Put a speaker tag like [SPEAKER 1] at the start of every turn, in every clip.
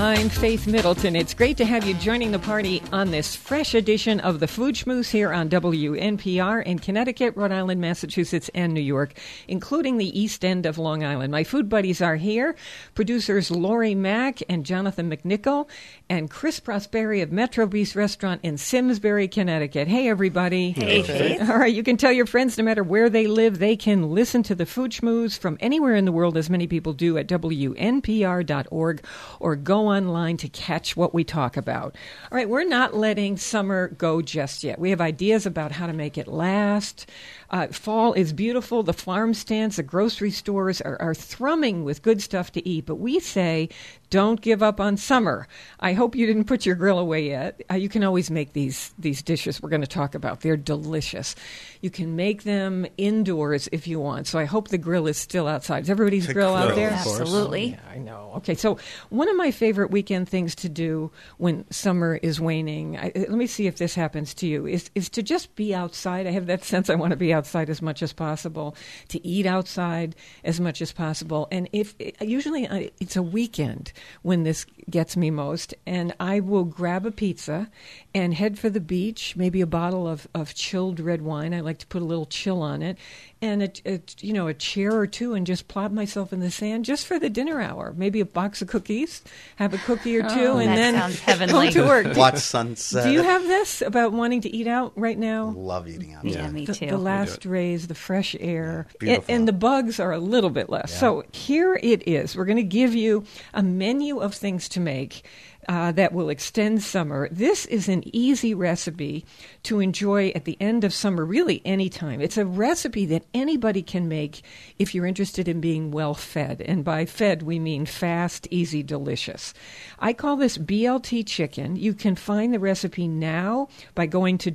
[SPEAKER 1] I'm Faith Middleton. It's great to have you joining the party on this fresh edition of the Food Schmooze here on WNPR in Connecticut, Rhode Island, Massachusetts, and New York, including the East End of Long Island. My food buddies are here, producers Lori Mack and Jonathan McNichol, and Chris Prosperi of Metro Beast Restaurant in Simsbury, Connecticut. Hey, everybody.
[SPEAKER 2] Hey, Faith.
[SPEAKER 1] All right, you can tell your friends no matter where they live, they can listen to the Food Schmooze from anywhere in the world, as many people do, at WNPR.org, or go online to catch what we talk about. All right, we're not letting summer go just yet. We have ideas about how to make it last. Fall is beautiful. The farm stands, the grocery stores are thrumming with good stuff to eat. But we say, don't give up on summer. I hope you didn't put your grill away yet. You can always make these dishes we're going to talk about. They're delicious. You can make them indoors if you want. So I hope the grill is still outside. Is everybody's grill out there?
[SPEAKER 2] Absolutely.
[SPEAKER 1] Oh, yeah, I know. Okay, so one of my favorite weekend things to do when summer is waning, let me see if this happens to you, is to just be outside. I have that sense I want to be outside as much as possible, to eat outside as much as possible. And usually it's a weekend when this gets me most, and I will grab a pizza and head for the beach, maybe a bottle of chilled red wine. I like to put a little chill on it, and a chair or two, and just plop myself in the sand just for the dinner hour. Maybe a box of cookies, have a cookie or two, and then
[SPEAKER 2] sounds heavenly.
[SPEAKER 1] go to work.
[SPEAKER 3] Watch sunset.
[SPEAKER 1] Do you have this about wanting to eat out right now?
[SPEAKER 3] Love eating out.
[SPEAKER 2] Yeah, me too.
[SPEAKER 1] The last rays, the fresh air,
[SPEAKER 3] beautiful.
[SPEAKER 1] and the bugs are a little bit less.
[SPEAKER 3] Yeah.
[SPEAKER 1] So here it is. We're going to give you a menu of things to make that will extend summer. This is an easy recipe to enjoy at the end of summer, really anytime. It's a recipe that anybody can make if you're interested in being well fed. And by fed, we mean fast, easy, delicious. I call this BLT chicken. You can find the recipe now by going to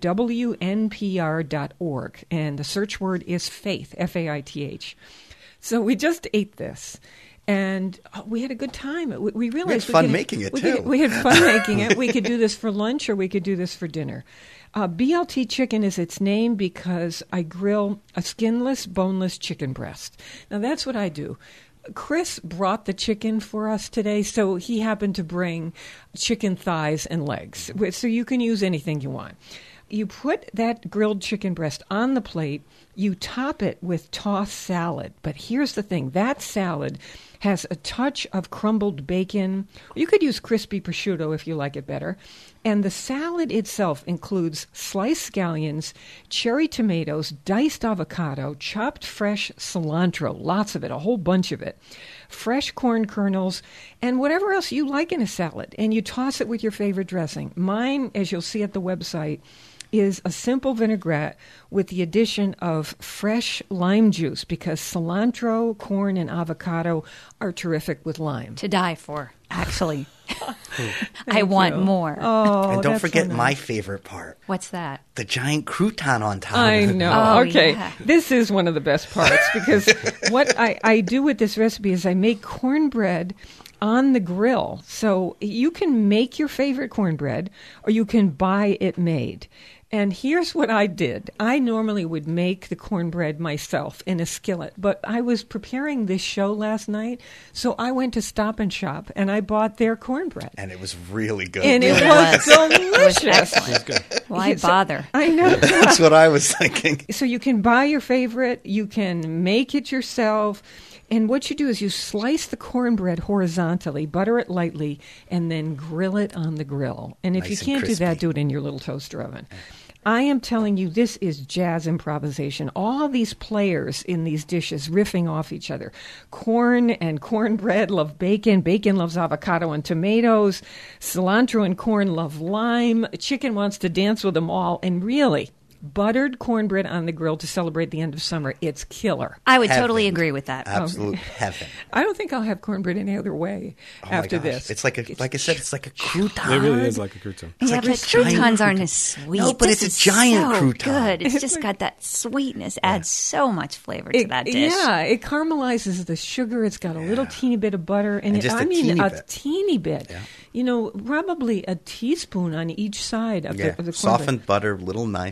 [SPEAKER 1] WNPR.org. And the search word is faith, F-A-I-T-H. So we just ate this. And we had a good time. We realized
[SPEAKER 3] we had fun making it, too.
[SPEAKER 1] We had fun making it. We could do this for lunch or we could do this for dinner. BLT chicken is its name because I grill a skinless, boneless chicken breast. Now, that's what I do. Chris brought the chicken for us today, so he happened to bring chicken thighs and legs. So you can use anything you want. You put that grilled chicken breast on the plate. You top it with tossed salad. But here's the thing. That salad has a touch of crumbled bacon. You could use crispy prosciutto if you like it better. And the salad itself includes sliced scallions, cherry tomatoes, diced avocado, chopped fresh cilantro, lots of it, a whole bunch of it, fresh corn kernels, and whatever else you like in a salad. And you toss it with your favorite dressing. Mine, as you'll see at the website, is a simple vinaigrette with the addition of fresh lime juice because cilantro, corn, and avocado are terrific with lime.
[SPEAKER 2] To die for, actually. I want more.
[SPEAKER 1] Oh,
[SPEAKER 3] and don't
[SPEAKER 1] that's
[SPEAKER 3] forget
[SPEAKER 1] so nice.
[SPEAKER 3] my favorite part.
[SPEAKER 2] What's that?
[SPEAKER 3] The giant crouton on top.
[SPEAKER 1] I know.
[SPEAKER 2] Oh,
[SPEAKER 1] okay.
[SPEAKER 2] yeah.
[SPEAKER 1] This is one of the best parts because what I do with this recipe is I make cornbread on the grill. So you can make your favorite cornbread or you can buy it made. And here's what I did. I normally would make the cornbread myself in a skillet, but I was preparing this show last night, so I went to Stop and Shop and I bought their cornbread.
[SPEAKER 3] And it was really good.
[SPEAKER 1] And it was delicious.
[SPEAKER 2] Why bother?
[SPEAKER 1] I know.
[SPEAKER 3] That's what I was thinking.
[SPEAKER 1] So you can buy your favorite, you can make it yourself. And what you do is you slice the cornbread horizontally, butter it lightly, and then grill it on the grill. And if
[SPEAKER 3] Nice
[SPEAKER 1] you
[SPEAKER 3] and
[SPEAKER 1] can't do that,
[SPEAKER 3] crispy.
[SPEAKER 1] do it in your little toaster oven. I am telling you, this is jazz improvisation. All these players in these dishes riffing off each other. Corn and cornbread love bacon. Bacon loves avocado and tomatoes. Cilantro and corn love lime. Chicken wants to dance with them all. And really, buttered cornbread on the grill to celebrate the end of summer. It's killer.
[SPEAKER 2] I would
[SPEAKER 3] Heaven.
[SPEAKER 2] totally agree with that.
[SPEAKER 3] Absolute heaven.
[SPEAKER 1] I don't think I'll have cornbread any other way
[SPEAKER 3] Oh my
[SPEAKER 1] after
[SPEAKER 3] gosh.
[SPEAKER 1] this.
[SPEAKER 3] It's like I said, it's like a crouton.
[SPEAKER 4] It really is like a crouton.
[SPEAKER 3] It's
[SPEAKER 2] Yeah,
[SPEAKER 3] like
[SPEAKER 2] but
[SPEAKER 3] a giant
[SPEAKER 2] croutons aren't
[SPEAKER 3] crouton.
[SPEAKER 2] as sweet.
[SPEAKER 3] No, but
[SPEAKER 2] This
[SPEAKER 3] it's a
[SPEAKER 2] is
[SPEAKER 3] giant
[SPEAKER 2] so
[SPEAKER 3] crouton.
[SPEAKER 2] good. It's just got that sweetness. Adds so much flavor to that dish.
[SPEAKER 1] Yeah, it caramelizes the sugar. It's got a little teeny bit of butter, and
[SPEAKER 3] just a
[SPEAKER 1] a
[SPEAKER 3] teeny bit.
[SPEAKER 1] teeny bit.
[SPEAKER 3] Yeah.
[SPEAKER 1] You know, probably a teaspoon on each side of the cornbread.
[SPEAKER 3] Softened butter, little knife, and just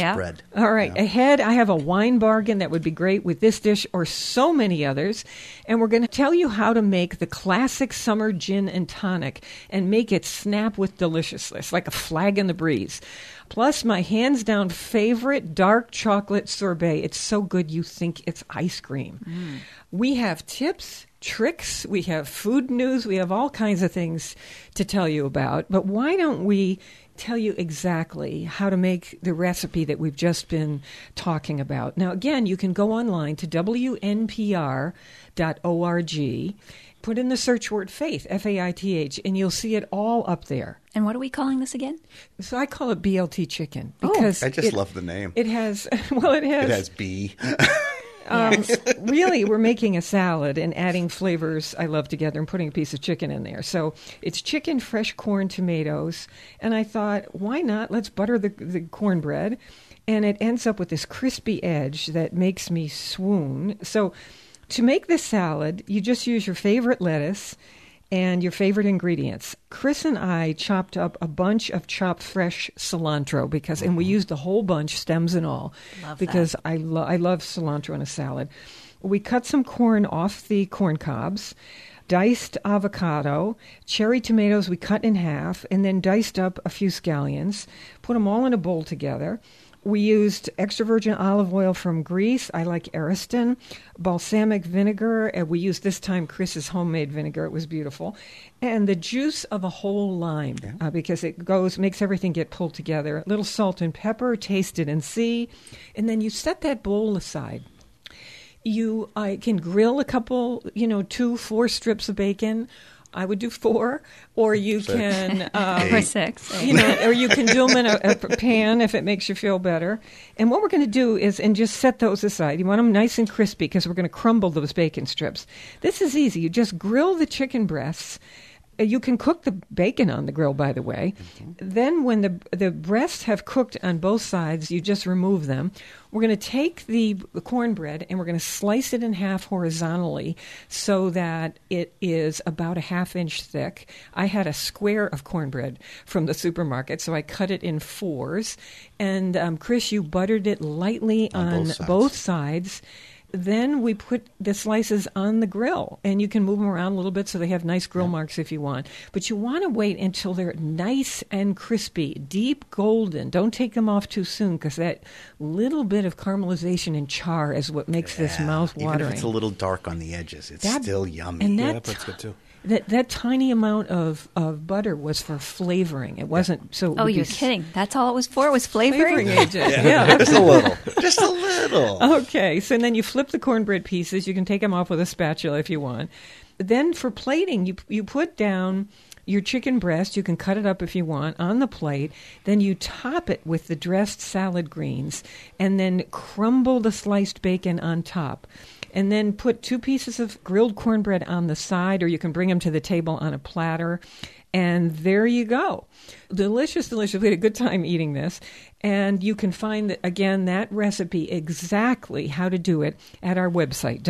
[SPEAKER 2] Yeah.
[SPEAKER 3] spread.
[SPEAKER 1] All right, ahead, I have a wine bargain that would be great with this dish or so many others. And we're going to tell you how to make the classic summer gin and tonic and make it snap with deliciousness, like a flag in the breeze. Plus, my hands-down favorite dark chocolate sorbet. It's so good you think it's ice cream. We have tips, tricks, we have food news, we have all kinds of things to tell you about. But why don't we tell you exactly how to make the recipe that we've just been talking about? Now, again, you can go online to WNPR.org, put in the search word faith, F-A-I-T-H, and you'll see it all up there.
[SPEAKER 2] And what are we calling this again?
[SPEAKER 1] So I call it BLT chicken because
[SPEAKER 3] I just love the name.
[SPEAKER 1] It has, well, it has.
[SPEAKER 3] It has B.
[SPEAKER 1] Really, we're making a salad and adding flavors I love together and putting a piece of chicken in there. So it's chicken, fresh corn, tomatoes. And I thought, why not? Let's butter the cornbread. And it ends up with this crispy edge that makes me swoon. So to make this salad, you just use your favorite lettuce and your favorite ingredients. Chris and I chopped up a bunch of chopped fresh cilantro and we used the whole bunch, stems and all,
[SPEAKER 2] Love
[SPEAKER 1] because
[SPEAKER 2] that.
[SPEAKER 1] I love cilantro in a salad. We cut some corn off the corn cobs, diced avocado, cherry tomatoes we cut in half, and then diced up a few scallions, put them all in a bowl together. We used extra virgin olive oil from Greece. I like Ariston. Balsamic vinegar. And we used this time Chris's homemade vinegar. It was beautiful. And the juice of a whole lime because it makes everything get pulled together. A little salt and pepper, taste it and see. And then you set that bowl aside. I can grill a couple, 2-4 strips of bacon. I would do 4, or you can,
[SPEAKER 2] Or 6.
[SPEAKER 1] or you can do them in a pan if it makes you feel better. And what we're going to do is, and just set those aside. You want them nice and crispy because we're going to crumble those bacon strips. This is easy. You just grill the chicken breasts. You can cook the bacon on the grill, by the way. Then when the breasts have cooked on both sides, you just remove them. We're going to take the cornbread and we're going to slice it in half horizontally so that it is about a 1/2 inch thick. I had a square of cornbread from the supermarket, so I cut it in 4s. And Chris, you buttered it lightly on both sides. Then we put the slices on the grill, and you can move them around a little bit so they have nice grill marks if you want. But you want to wait until they're nice and crispy, deep golden. Don't take them off too soon because that little bit of caramelization and char is what makes this mouth-watering.
[SPEAKER 3] Even if it's a little dark on the edges, it's still yummy.
[SPEAKER 1] And
[SPEAKER 4] that part's good too.
[SPEAKER 1] That tiny amount of butter was for flavoring. It wasn't so.
[SPEAKER 2] Oh, you're kidding. That's all it was for, was flavoring?
[SPEAKER 1] agent.
[SPEAKER 3] Just a little. Just a little.
[SPEAKER 1] Okay, so then you flip the cornbread pieces. You can take them off with a spatula if you want. Then for plating, you put down your chicken breast. You can cut it up if you want on the plate. Then you top it with the dressed salad greens and then crumble the sliced bacon on top. And then put 2 pieces of grilled cornbread on the side, or you can bring them to the table on a platter. And there you go. Delicious, delicious. We had a good time eating this. And you can find, that recipe, exactly how to do it, at our website,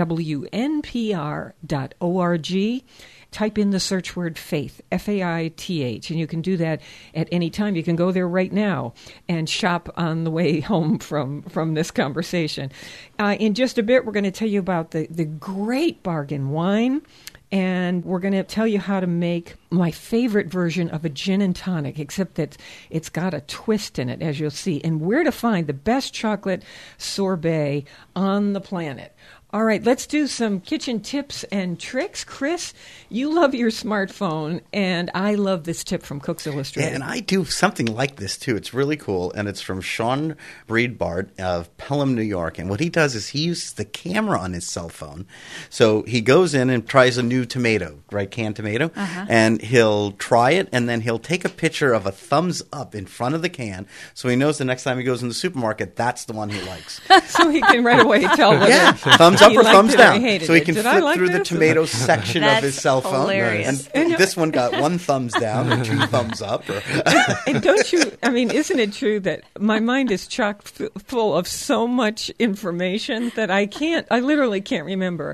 [SPEAKER 1] WNPR.org. Type in the search word faith, F-A-I-T-H, and you can do that at any time. You can go there right now and shop on the way home from this conversation. In just a bit, we're going to tell you about the great bargain wine, and we're going to tell you how to make my favorite version of a gin and tonic, except that it's got a twist in it, as you'll see, and where to find the best chocolate sorbet on the planet. All right, let's do some kitchen tips and tricks. Chris, you love your smartphone, and I love this tip from Cooks Illustrated.
[SPEAKER 3] Yeah, and I do something like this, too. It's really cool, and it's from Sean Breedbart of Pelham, New York. And what he does is he uses the camera on his cell phone. So he goes in and tries a new tomato, right, canned tomato, and he'll try it, and then he'll take a picture of a thumbs up in front of the can so he knows the next time he goes in the supermarket, that's the one he likes.
[SPEAKER 1] So he can right away tell whether
[SPEAKER 3] thumbs up
[SPEAKER 1] he
[SPEAKER 3] or
[SPEAKER 1] liked
[SPEAKER 3] thumbs
[SPEAKER 1] it or
[SPEAKER 3] down.
[SPEAKER 1] hated
[SPEAKER 3] So he
[SPEAKER 1] it.
[SPEAKER 3] can
[SPEAKER 1] Did I
[SPEAKER 3] flip
[SPEAKER 1] like
[SPEAKER 3] through the
[SPEAKER 1] this?
[SPEAKER 3] tomato section of his
[SPEAKER 2] That's
[SPEAKER 3] cell phone.
[SPEAKER 2] hilarious.
[SPEAKER 3] And this one got 1 thumbs down and 2 thumbs up.
[SPEAKER 1] And don't you, isn't it true that my mind is chock full of so much information that I literally can't remember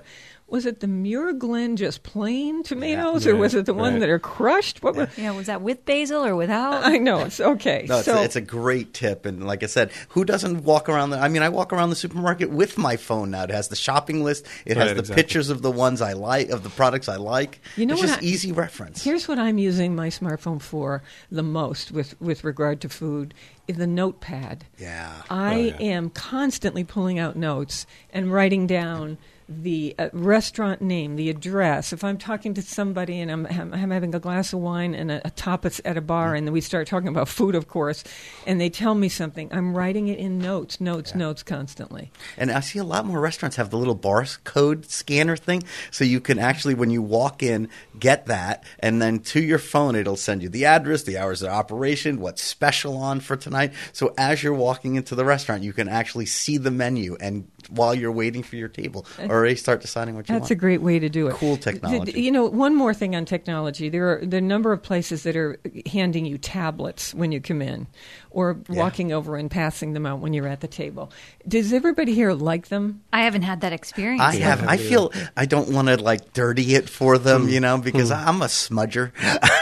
[SPEAKER 1] was it the Muir Glen just plain tomatoes, or was it the one that are crushed? What
[SPEAKER 2] was that with basil or without?
[SPEAKER 1] I know. It's okay.
[SPEAKER 3] No, it's a great tip. And like I said, who doesn't walk around I walk around the supermarket with my phone now. It has the shopping list. It has the pictures of the ones I like, of the products I like. It's just easy reference.
[SPEAKER 1] Here's what I'm using my smartphone for the most with regard to food. The notepad.
[SPEAKER 3] Yeah.
[SPEAKER 1] I am constantly pulling out notes and writing down the restaurant name, the address. If I'm talking to somebody and I'm having a glass of wine and a tapas at a bar, and then we start talking about food, of course, and they tell me something, I'm writing it in notes constantly.
[SPEAKER 3] And I see a lot more restaurants have the little barcode scanner thing, so you can actually, when you walk in, get that, and then to your phone, it'll send you the address, the hours of operation, what's special on for tonight. So as you're walking into the restaurant, you can actually see the menu, and while you're waiting for your table, already start deciding what you want.
[SPEAKER 1] That's a great way to do it.
[SPEAKER 3] Cool technology.
[SPEAKER 1] One more thing on technology. There are a number of places that are handing you tablets when you come in, or walking over and passing them out when you're at the table. Does everybody here like them?
[SPEAKER 2] I haven't had that experience.
[SPEAKER 3] I have. I feel I don't want to dirty it for them, because I'm a smudger.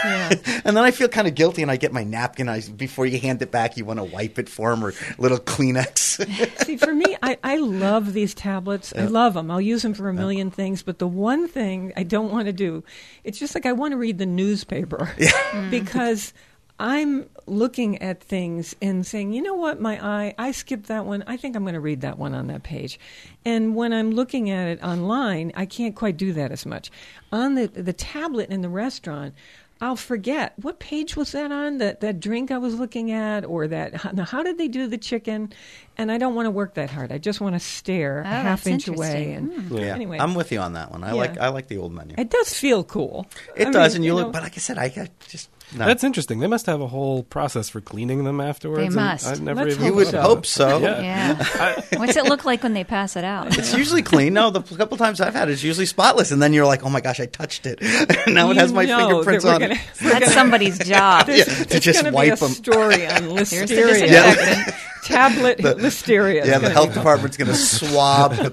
[SPEAKER 3] And then I feel kind of guilty, and I get my napkin. Before you hand it back, you want to wipe it for them, or little Kleenex.
[SPEAKER 1] See, for me, I love these tablets. I love them. I'll use them for a million things. But the one thing I don't want to do, it's just like I want to read the newspaper because I'm looking at things and saying, you know what, I skipped that one. I think I'm going to read that one on that page. And when I'm looking at it online, I can't quite do that as much. On the tablet in the restaurant, I'll forget, what page was that on, that drink I was looking at, or how did they do the chicken? And I don't want to work that hard. I just want to stare a half inch away. And anyway,
[SPEAKER 3] I'm with you on that one. I like the old menu.
[SPEAKER 1] It does feel cool.
[SPEAKER 3] It does, and but like I said, I just... No.
[SPEAKER 4] That's interesting. They must have a whole process for cleaning them afterwards.
[SPEAKER 2] They must.
[SPEAKER 4] I've never even
[SPEAKER 3] you would hope so.
[SPEAKER 2] Yeah. What's it look like when they pass it out?
[SPEAKER 3] It's usually clean. No, the couple times I've had it, it's usually spotless. And then you're like, oh my gosh, I touched it. And now it has my fingerprints on it.
[SPEAKER 2] That's somebody's job.
[SPEAKER 3] To just wipe them.
[SPEAKER 1] There's going to be a story on listeria. Tablet listeria.
[SPEAKER 3] Yeah, the health department's going to swab the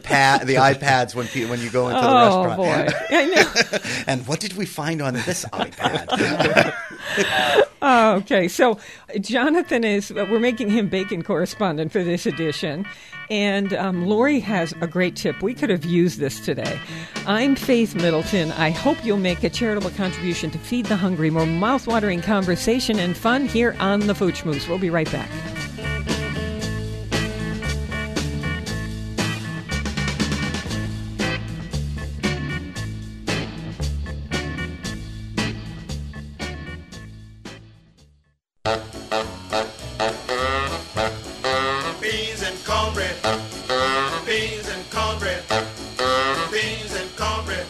[SPEAKER 3] iPads when you go into the restaurant.
[SPEAKER 1] Oh, boy. I know.
[SPEAKER 3] And what did we find on this iPad?
[SPEAKER 1] Okay, so Jonathan we're making him bacon correspondent for this edition. And Lori has a great tip. We could have used this today. I'm Faith Middleton. I hope you'll make a charitable contribution to Feed the Hungry. More mouth-watering conversation and fun here on the Food Schmooze. We'll be right back.
[SPEAKER 5] Beans and cornbread. Beans and cornbread. Beans and cornbread.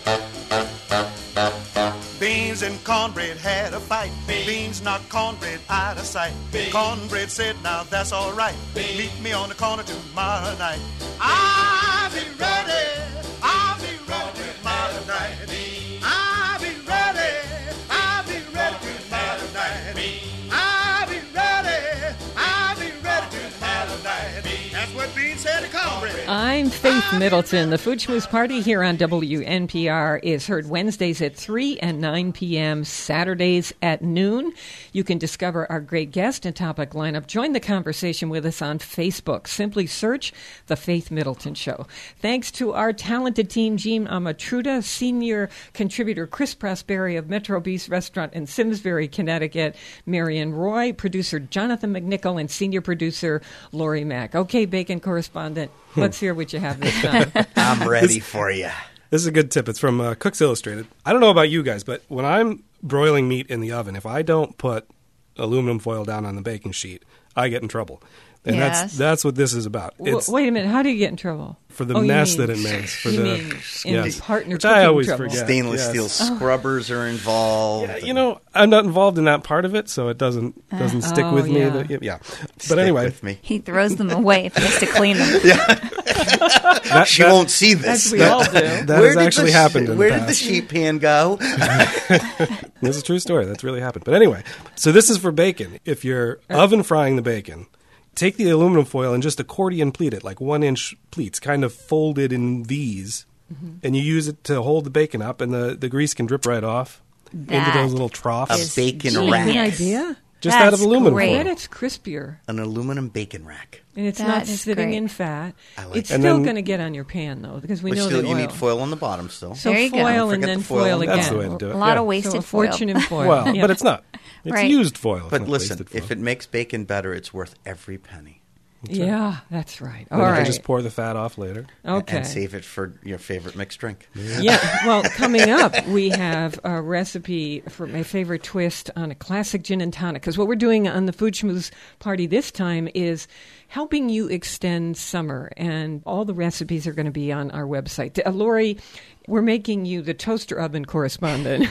[SPEAKER 5] Beans and cornbread had a fight. Beans knocked cornbread out of sight. Cornbread said, now that's all right. Meet me on the corner tomorrow night. I'll be ready. I'll be ready tomorrow night. I'll be ready. I'll be ready tomorrow night. I'll be ready. I'll be ready tomorrow night. That's what Beans said to cornbread.
[SPEAKER 1] I'm Faith Middleton. The Food Schmooze Party here on WNPR is heard Wednesdays at 3 and 9 p.m., Saturdays at noon. You can discover our great guest and topic lineup. Join the conversation with us on Facebook. Simply search The Faith Middleton Show. Thanks to our talented team, Jean Amatruda, senior contributor Chris Prosperi of Metro Beast Restaurant in Simsbury, Connecticut, Marion Roy, producer Jonathan McNichol, and senior producer Lori Mack. Okay, bacon correspondent, let's hear what you have this time.
[SPEAKER 3] I'm ready for you.
[SPEAKER 4] This is a good tip. It's from Cooks Illustrated. I don't know about you guys, but when I'm broiling meat in the oven, if I don't put aluminum foil down on the baking sheet, I get in trouble. And that's what this is about.
[SPEAKER 1] Wait a minute. How do you get in trouble?
[SPEAKER 4] For the mess that it makes. For
[SPEAKER 1] partner
[SPEAKER 4] which I always
[SPEAKER 1] trouble.
[SPEAKER 4] forget.
[SPEAKER 3] Stainless steel scrubbers are involved.
[SPEAKER 4] Yeah, I'm not involved in that part of it, so it doesn't stick with me. But anyway.
[SPEAKER 3] With me.
[SPEAKER 2] He throws them away if he has to clean them.
[SPEAKER 3] She won't see this.
[SPEAKER 1] As we all do.
[SPEAKER 4] That has actually happened in the
[SPEAKER 3] Where
[SPEAKER 4] past.
[SPEAKER 3] did the sheet pan go?
[SPEAKER 4] This is a true story. That's really happened. But anyway, so this is for bacon. If you're oven frying the bacon, take the aluminum foil and just accordion pleat it, like 1-inch pleats, kind of folded in V's and you use it to hold the bacon up, and the grease can drip right off into those little troughs.
[SPEAKER 3] A bacon
[SPEAKER 2] genius.
[SPEAKER 3] rack.
[SPEAKER 1] Good idea.
[SPEAKER 4] Just out of
[SPEAKER 2] That's
[SPEAKER 4] aluminum
[SPEAKER 2] great.
[SPEAKER 1] I
[SPEAKER 4] foil.
[SPEAKER 1] bet it's crispier.
[SPEAKER 3] An aluminum bacon rack.
[SPEAKER 1] And it's
[SPEAKER 2] That
[SPEAKER 1] not
[SPEAKER 2] is
[SPEAKER 1] sitting
[SPEAKER 2] great.
[SPEAKER 1] in fat.
[SPEAKER 3] I like
[SPEAKER 1] It's
[SPEAKER 3] that.
[SPEAKER 4] And
[SPEAKER 1] still
[SPEAKER 4] then-
[SPEAKER 1] going to get on your pan, though, because we
[SPEAKER 3] But
[SPEAKER 1] know
[SPEAKER 3] still,
[SPEAKER 1] the
[SPEAKER 3] you
[SPEAKER 1] oil.
[SPEAKER 3] need foil on the bottom still.
[SPEAKER 1] So
[SPEAKER 2] There you go.
[SPEAKER 1] foil
[SPEAKER 3] Don't
[SPEAKER 1] and
[SPEAKER 3] forget
[SPEAKER 1] then
[SPEAKER 3] the foil
[SPEAKER 1] foil
[SPEAKER 3] on the
[SPEAKER 1] again.
[SPEAKER 4] That's the way to do it.
[SPEAKER 2] A lot
[SPEAKER 4] yeah.
[SPEAKER 2] of wasted
[SPEAKER 1] So a
[SPEAKER 2] foil.
[SPEAKER 1] fortune in foil.
[SPEAKER 4] Well,
[SPEAKER 1] Yeah.
[SPEAKER 4] but it's not. It's
[SPEAKER 2] Right.
[SPEAKER 4] used foil. It's
[SPEAKER 3] But
[SPEAKER 4] not
[SPEAKER 3] listen,
[SPEAKER 4] wasted foil.
[SPEAKER 3] if it makes bacon better, it's worth every penny.
[SPEAKER 1] Yeah, that's right.
[SPEAKER 4] And
[SPEAKER 1] All
[SPEAKER 4] you
[SPEAKER 1] right.
[SPEAKER 4] can just pour the fat off later.
[SPEAKER 1] Okay.
[SPEAKER 3] And save it for your favorite mixed drink.
[SPEAKER 1] Yeah, well, coming up, we have a recipe for my favorite twist on a classic gin and tonic. Because what we're doing on the Food Schmooze party this time is helping you extend summer. And all the recipes are going to be on our website. Lori, we're making you the toaster oven correspondent.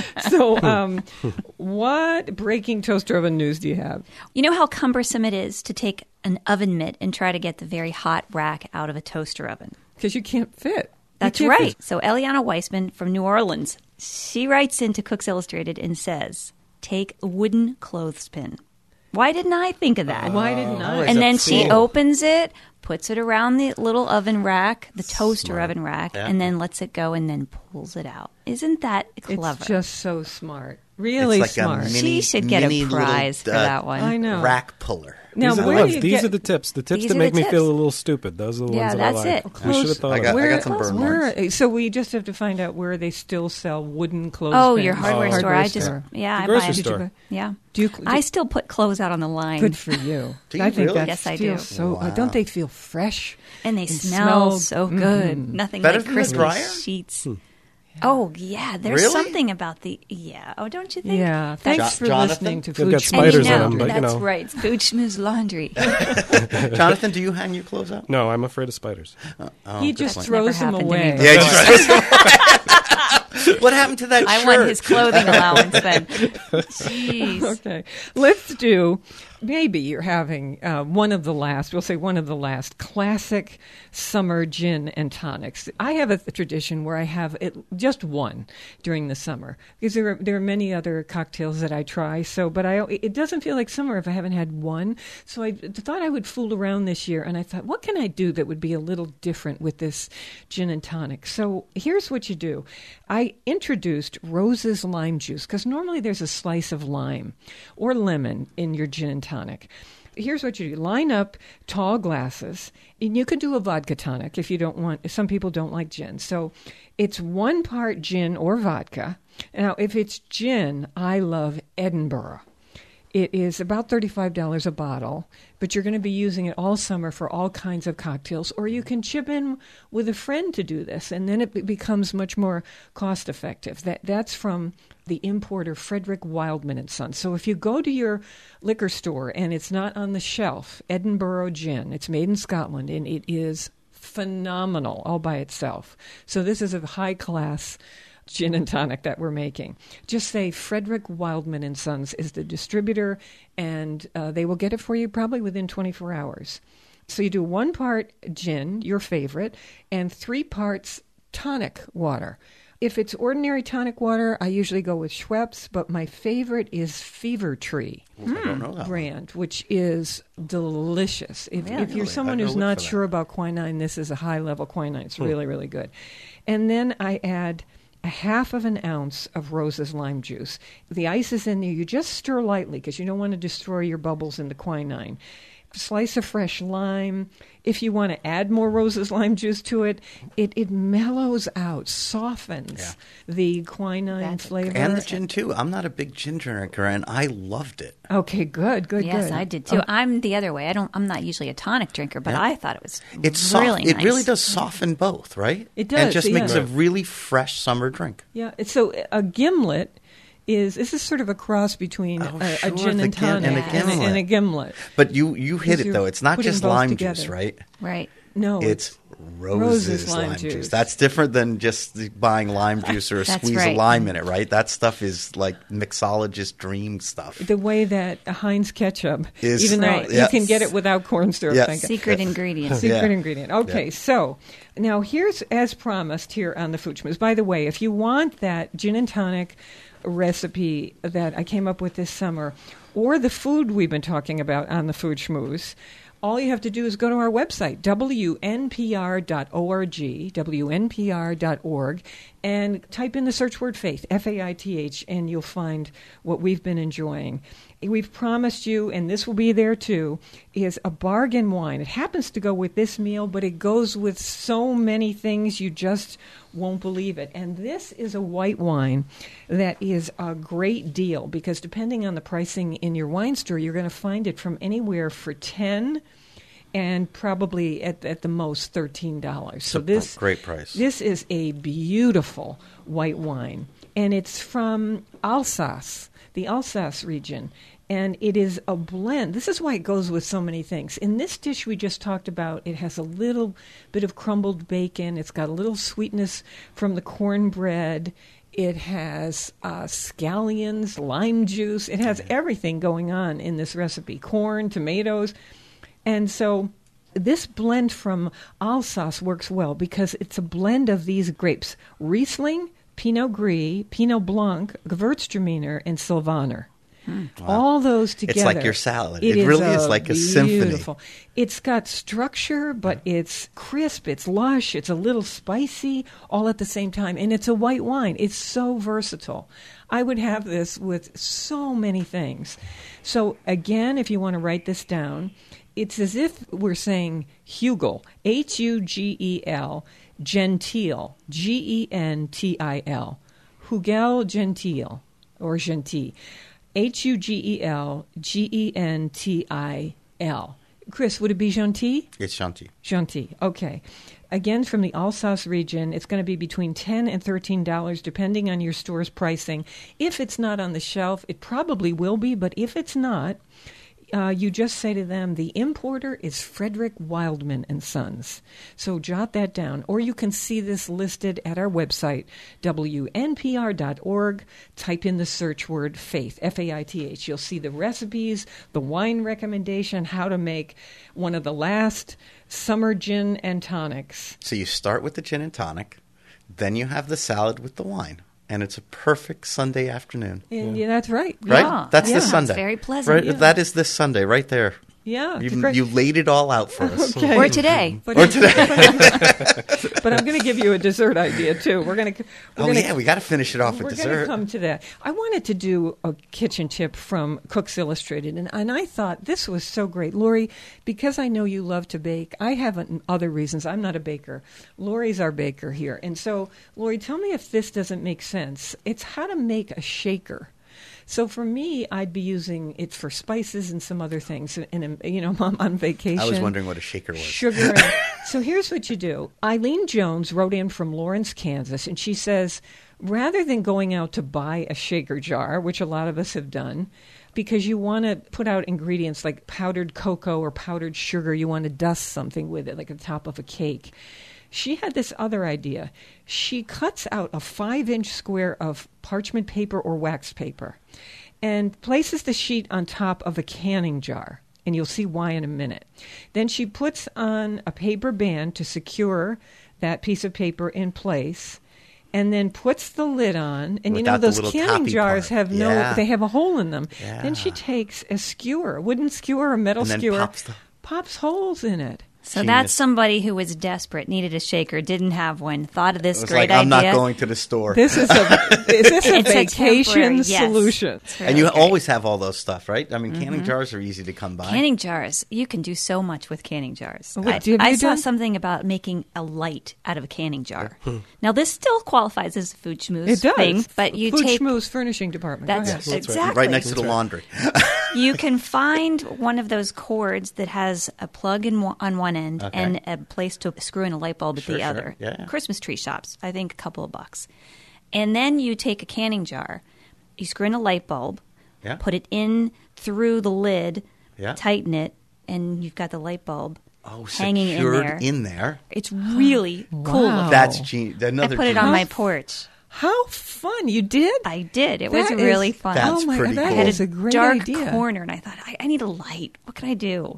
[SPEAKER 1] So what breaking toaster oven news do you have?
[SPEAKER 2] You know how cumbersome it is to take an oven mitt and try to get the very hot rack out of a toaster oven.
[SPEAKER 1] Because you can't fit.
[SPEAKER 2] That's
[SPEAKER 1] You can't
[SPEAKER 2] right. So Eliana Weissman from New Orleans, she writes into Cooks Illustrated and says, take a wooden clothespin. Why didn't I think of that?
[SPEAKER 1] Why didn't I?
[SPEAKER 2] And then she
[SPEAKER 3] Cool.
[SPEAKER 2] opens it, puts it around the little oven rack, the toaster oven rack,
[SPEAKER 3] Yeah.
[SPEAKER 2] and then lets it go and then pulls it out. Isn't that clever?
[SPEAKER 1] It's just so smart. Really
[SPEAKER 3] It's like
[SPEAKER 1] smart.
[SPEAKER 3] a
[SPEAKER 2] She should get a
[SPEAKER 3] mini
[SPEAKER 2] prize
[SPEAKER 3] little,
[SPEAKER 2] for that one.
[SPEAKER 1] I know.
[SPEAKER 3] rack puller.
[SPEAKER 1] Now,
[SPEAKER 4] These are the
[SPEAKER 1] where do
[SPEAKER 4] ones.
[SPEAKER 1] you
[SPEAKER 4] These
[SPEAKER 1] get-
[SPEAKER 4] are the tips. The tips
[SPEAKER 2] These
[SPEAKER 4] that
[SPEAKER 2] are
[SPEAKER 4] make
[SPEAKER 2] the
[SPEAKER 4] me feel
[SPEAKER 2] tips.
[SPEAKER 4] a little stupid. Those are the
[SPEAKER 2] Yeah,
[SPEAKER 4] ones that
[SPEAKER 2] that's
[SPEAKER 4] I like.
[SPEAKER 2] it.
[SPEAKER 4] We should have thought
[SPEAKER 3] I
[SPEAKER 4] of
[SPEAKER 3] got-
[SPEAKER 4] that.
[SPEAKER 3] some burn ones.
[SPEAKER 1] So we just have to find out where they still sell wooden clothes.
[SPEAKER 2] Oh, your hardware store. I just,
[SPEAKER 1] store.
[SPEAKER 2] yeah,
[SPEAKER 4] The
[SPEAKER 2] I
[SPEAKER 4] grocery
[SPEAKER 2] buy
[SPEAKER 4] store.
[SPEAKER 2] it. Yeah.
[SPEAKER 1] Do you,
[SPEAKER 2] I still put clothes out on the line.
[SPEAKER 1] good for you.
[SPEAKER 3] Do you
[SPEAKER 1] I think
[SPEAKER 3] really?
[SPEAKER 1] that
[SPEAKER 2] Yes, I
[SPEAKER 1] feels
[SPEAKER 2] do.
[SPEAKER 1] so.
[SPEAKER 3] Wow.
[SPEAKER 1] Don't they feel fresh?
[SPEAKER 2] And they
[SPEAKER 1] And
[SPEAKER 2] smell
[SPEAKER 1] smell-
[SPEAKER 2] so good. Nothing
[SPEAKER 3] Better
[SPEAKER 2] like
[SPEAKER 3] than the
[SPEAKER 2] crispy
[SPEAKER 3] dryer?
[SPEAKER 2] sheets. Oh, yeah. There's
[SPEAKER 3] Really?
[SPEAKER 2] something about the, yeah. Oh, don't you think?
[SPEAKER 1] Yeah. Thanks for
[SPEAKER 3] Jonathan?
[SPEAKER 1] listening to
[SPEAKER 4] They've
[SPEAKER 1] Food
[SPEAKER 4] got
[SPEAKER 1] Schmooze.
[SPEAKER 4] spiders
[SPEAKER 2] and
[SPEAKER 4] in
[SPEAKER 2] you
[SPEAKER 4] them,
[SPEAKER 2] know,
[SPEAKER 4] but, you
[SPEAKER 2] that's
[SPEAKER 4] know.
[SPEAKER 2] right. It's Food Schmooze Laundry.
[SPEAKER 3] Jonathan, do you hang your clothes out?
[SPEAKER 4] No, I'm afraid of spiders.
[SPEAKER 1] He
[SPEAKER 3] good
[SPEAKER 1] just
[SPEAKER 3] point.
[SPEAKER 1] throws
[SPEAKER 2] Never
[SPEAKER 1] them
[SPEAKER 2] happened to me
[SPEAKER 1] away.
[SPEAKER 2] before.
[SPEAKER 3] Yeah, what happened to that
[SPEAKER 2] I
[SPEAKER 3] shirt?
[SPEAKER 2] want his clothing allowance then. Jeez.
[SPEAKER 1] Okay. Let's do, maybe you're having one of the last classic summer gin and tonics. I have a tradition where I have just one during the summer because there are many other cocktails that I try. So, but it doesn't feel like summer if I haven't had one. So I thought I would fool around this year, and I thought, what can I do that would be a little different with this gin and tonic? So here's what you do. I introduced Rose's lime juice because normally there's a slice of lime or lemon in your gin and tonic. Here's what you do. Line up tall glasses, and you could do a vodka tonic if you don't want. Some people don't like gin. So it's 1 part gin or vodka. Now, if it's gin, I love Edinburgh. It is about $35 a bottle, but you're going to be using it all summer for all kinds of cocktails, or you can chip in with a friend to do this, and then it becomes much more cost effective. That's from the importer Frederick Wildman and Sons. So if you go to your liquor store and it's not on the shelf, Edinburgh Gin, it's made in Scotland, and it is phenomenal all by itself. So this is a high-class gin and tonic that we're making. Just say Frederick Wildman and Sons is the distributor, and they will get it for you probably within 24 hours. So you do 1 part gin, your favorite, and 3 parts tonic water. If it's ordinary tonic water, I usually go with Schweppes, but my favorite is Fever Tree
[SPEAKER 3] I don't know that.
[SPEAKER 1] brand, which is delicious. If you're
[SPEAKER 3] Really?
[SPEAKER 1] someone
[SPEAKER 3] I'd go
[SPEAKER 1] who's
[SPEAKER 3] look
[SPEAKER 1] not
[SPEAKER 3] for that.
[SPEAKER 1] sure about quinine, this is a high-level quinine. It's really, really good. And then I add a 1/2 ounce of Rose's lime juice. The ice is in there. You just stir lightly because you don't want to destroy your bubbles in the quinine. Slice of fresh lime. If you want to add more Rose's lime juice to it, it mellows out, softens the quinine
[SPEAKER 2] That's
[SPEAKER 1] flavor.
[SPEAKER 3] And the gin, too. I'm not a big gin drinker, and I loved it.
[SPEAKER 1] Okay, good.
[SPEAKER 2] Yes, I did too. I'm the other way. I'm not usually a tonic drinker, but
[SPEAKER 3] Yeah.
[SPEAKER 2] I thought it was
[SPEAKER 3] It's
[SPEAKER 2] really
[SPEAKER 3] soft.
[SPEAKER 2] nice.
[SPEAKER 3] It really does soften both, right?
[SPEAKER 1] It does,
[SPEAKER 3] And just
[SPEAKER 1] yeah.
[SPEAKER 3] makes a really fresh summer drink.
[SPEAKER 1] Yeah, so a gimlet is sort of a cross between a
[SPEAKER 3] sure,
[SPEAKER 1] gin
[SPEAKER 3] the
[SPEAKER 1] and tonic
[SPEAKER 3] and
[SPEAKER 2] a
[SPEAKER 3] gimlet.
[SPEAKER 1] and a gimlet.
[SPEAKER 3] But you hit
[SPEAKER 1] Because
[SPEAKER 3] it,
[SPEAKER 1] you're
[SPEAKER 3] though. It's not
[SPEAKER 1] putting
[SPEAKER 3] just
[SPEAKER 1] both
[SPEAKER 3] lime
[SPEAKER 1] together.
[SPEAKER 3] juice, right?
[SPEAKER 2] Right.
[SPEAKER 1] No,
[SPEAKER 3] It's
[SPEAKER 1] Rose's
[SPEAKER 3] Rose's
[SPEAKER 1] lime
[SPEAKER 3] lime
[SPEAKER 1] juice.
[SPEAKER 3] juice. That's different than just buying lime juice or a
[SPEAKER 2] That's
[SPEAKER 3] squeeze
[SPEAKER 2] right.
[SPEAKER 3] of lime in it, right? That stuff is like mixologist dream stuff.
[SPEAKER 1] the way that Heinz ketchup,
[SPEAKER 3] Is-
[SPEAKER 1] even though
[SPEAKER 2] Right.
[SPEAKER 1] you
[SPEAKER 3] Yes.
[SPEAKER 1] can get it without corn syrup.
[SPEAKER 3] Yes.
[SPEAKER 1] thank God.
[SPEAKER 2] Secret ingredient.
[SPEAKER 1] Secret
[SPEAKER 3] Yeah.
[SPEAKER 1] ingredient. Okay,
[SPEAKER 3] Yeah.
[SPEAKER 1] so now here's, as promised here on the Food Schmooze. By the way, if you want that gin and tonic recipe that I came up with this summer, or the food we've been talking about on the Food Schmooze, all you have to do is go to our website, WNPR.org, and type in the search word faith, F-A-I-T-H, and you'll find what we've been enjoying. We've promised you, and this will be there too, is a bargain wine. It happens to go with this meal, but it goes with so many things you just won't believe it. And this is a white wine that is a great deal because depending on the pricing in your wine store, you're going to find it from anywhere for $10 and probably at the most $13. So this
[SPEAKER 3] great price.
[SPEAKER 1] This is a beautiful white wine, and it's from Alsace, the Alsace region, and it is a blend. This is why it goes with so many things. In this dish we just talked about, it has a little bit of crumbled bacon. It's got a little sweetness from the cornbread. It has scallions, lime juice. It has everything going on in this recipe, corn, tomatoes. And so this blend from Alsace works well because it's a blend of these grapes, Riesling, Pinot Gris, Pinot Blanc, Gewürztraminer, and Sylvaner. Wow. All those together.
[SPEAKER 3] It's like your salad. It really is like a symphony.
[SPEAKER 1] It's got structure, but it's crisp, it's lush, it's a little spicy, all at the same time. And it's a white wine. It's so versatile. I would have this with so many things. So again, if you want to write this down, it's as if we're saying Hugel, Hugel, Gentil, Gentil, Hugel Gentil, or Gentil, Hugel, Gentil. Chris, would it be Gentil?
[SPEAKER 3] It's Gentil.
[SPEAKER 1] Gentil, okay. Again, from the Alsace region, it's going to be between $10 and $13, depending on your store's pricing. If it's not on the shelf, it probably will be, but if it's not, you just say to them, the importer is Frederick Wildman and Sons. So jot that down. Or you can see this listed at our website, WNPR.org. Type in the search word faith, F-A-I-T-H. You'll see the recipes, the wine recommendation, how to make one of the last summer gin and tonics.
[SPEAKER 3] So you start with the gin and tonic, then you have the salad with the wine. And it's a perfect Sunday afternoon.
[SPEAKER 1] Yeah, that's right.
[SPEAKER 3] Right?
[SPEAKER 2] Yeah.
[SPEAKER 3] That's this Sunday.
[SPEAKER 2] It's very pleasant.
[SPEAKER 3] Right?
[SPEAKER 2] Yeah.
[SPEAKER 3] That is this Sunday right there.
[SPEAKER 1] Yeah.
[SPEAKER 3] You laid it all out for us.
[SPEAKER 1] Okay.
[SPEAKER 2] Or today.
[SPEAKER 1] But I'm going to give you a dessert idea, too. We're going to.
[SPEAKER 3] We got to finish it off with
[SPEAKER 1] We're
[SPEAKER 3] dessert.
[SPEAKER 1] going to come to that. I wanted to do a kitchen tip from Cooks Illustrated, and I thought this was so great. Lori, because I know you love to bake, I have other reasons. I'm not a baker. Lori's our baker here. And so, Lori, tell me if this doesn't make sense. It's how to make a shaker. So for me, I'd be using it for spices and some other things. And I'm on vacation.
[SPEAKER 3] I was wondering what a shaker was.
[SPEAKER 1] Sugar. So here's what you do. Eileen Jones wrote in from Lawrence, Kansas, and she says, rather than going out to buy a shaker jar, which a lot of us have done, because you want to put out ingredients like powdered cocoa or powdered sugar, you want to dust something with it, like the top of a cake. She had this other idea. She cuts out a 5-inch square of parchment paper or wax paper and places the sheet on top of a canning jar, and you'll see why in a minute. Then she puts on a paper band to secure that piece of paper in place, and then puts the lid on. And
[SPEAKER 3] Without
[SPEAKER 1] those
[SPEAKER 3] the
[SPEAKER 1] canning jars
[SPEAKER 3] part.
[SPEAKER 1] have they have a hole in them.
[SPEAKER 3] Yeah.
[SPEAKER 1] Then she takes a skewer, a wooden skewer, a metal
[SPEAKER 3] And then
[SPEAKER 1] skewer,
[SPEAKER 3] pops
[SPEAKER 1] holes in it.
[SPEAKER 2] So
[SPEAKER 3] Genius.
[SPEAKER 2] that's somebody who was desperate, needed a shaker, didn't have one, thought of this
[SPEAKER 3] It was
[SPEAKER 2] great
[SPEAKER 3] like,
[SPEAKER 2] idea.
[SPEAKER 3] I'm not going to the store.
[SPEAKER 1] This is a
[SPEAKER 2] It's a
[SPEAKER 1] vacation
[SPEAKER 2] temporary, yes.
[SPEAKER 1] solution.
[SPEAKER 2] It's really
[SPEAKER 3] And you
[SPEAKER 2] great.
[SPEAKER 3] always have all those stuff, right? I mean, canning jars are easy to come by.
[SPEAKER 2] Canning jars. You can do so much with canning jars.
[SPEAKER 1] What, have
[SPEAKER 2] I
[SPEAKER 1] you
[SPEAKER 2] saw
[SPEAKER 1] done?
[SPEAKER 2] something about making a light out of a canning jar. Now, this still qualifies as a food schmooze
[SPEAKER 1] It does.
[SPEAKER 2] thing, but you
[SPEAKER 1] Food
[SPEAKER 2] take...
[SPEAKER 1] Schmooze Furnishing Department. Go
[SPEAKER 2] That's
[SPEAKER 1] ahead.
[SPEAKER 2] exactly.
[SPEAKER 3] Right next to the laundry.
[SPEAKER 2] You can find one of those cords that has a plug on one end
[SPEAKER 3] Okay.
[SPEAKER 2] and a place to screw in a light bulb at
[SPEAKER 3] Sure,
[SPEAKER 2] the
[SPEAKER 3] sure.
[SPEAKER 2] other.
[SPEAKER 3] Yeah.
[SPEAKER 2] Christmas tree shops, I think a couple of bucks. And then you take a canning jar, you screw in a light bulb,
[SPEAKER 3] Yeah.
[SPEAKER 2] put it in through the lid,
[SPEAKER 3] Yeah.
[SPEAKER 2] tighten it, and you've got the light bulb
[SPEAKER 3] Oh,
[SPEAKER 2] hanging in
[SPEAKER 3] secured
[SPEAKER 2] there.
[SPEAKER 3] in there.
[SPEAKER 2] It's really cool.
[SPEAKER 1] Wow.
[SPEAKER 2] looking.
[SPEAKER 3] That's
[SPEAKER 2] I
[SPEAKER 3] another
[SPEAKER 2] put it on
[SPEAKER 3] genius.
[SPEAKER 2] my porch.
[SPEAKER 1] How fun. You did?
[SPEAKER 2] I did. It was
[SPEAKER 1] That
[SPEAKER 2] really
[SPEAKER 1] is-
[SPEAKER 2] fun.
[SPEAKER 3] That's
[SPEAKER 1] oh my
[SPEAKER 3] pretty
[SPEAKER 1] God,
[SPEAKER 3] cool.
[SPEAKER 1] that
[SPEAKER 2] I
[SPEAKER 1] is
[SPEAKER 2] had
[SPEAKER 1] a great
[SPEAKER 2] dark
[SPEAKER 1] idea.
[SPEAKER 2] corner, and I thought, I need a light. What can I do?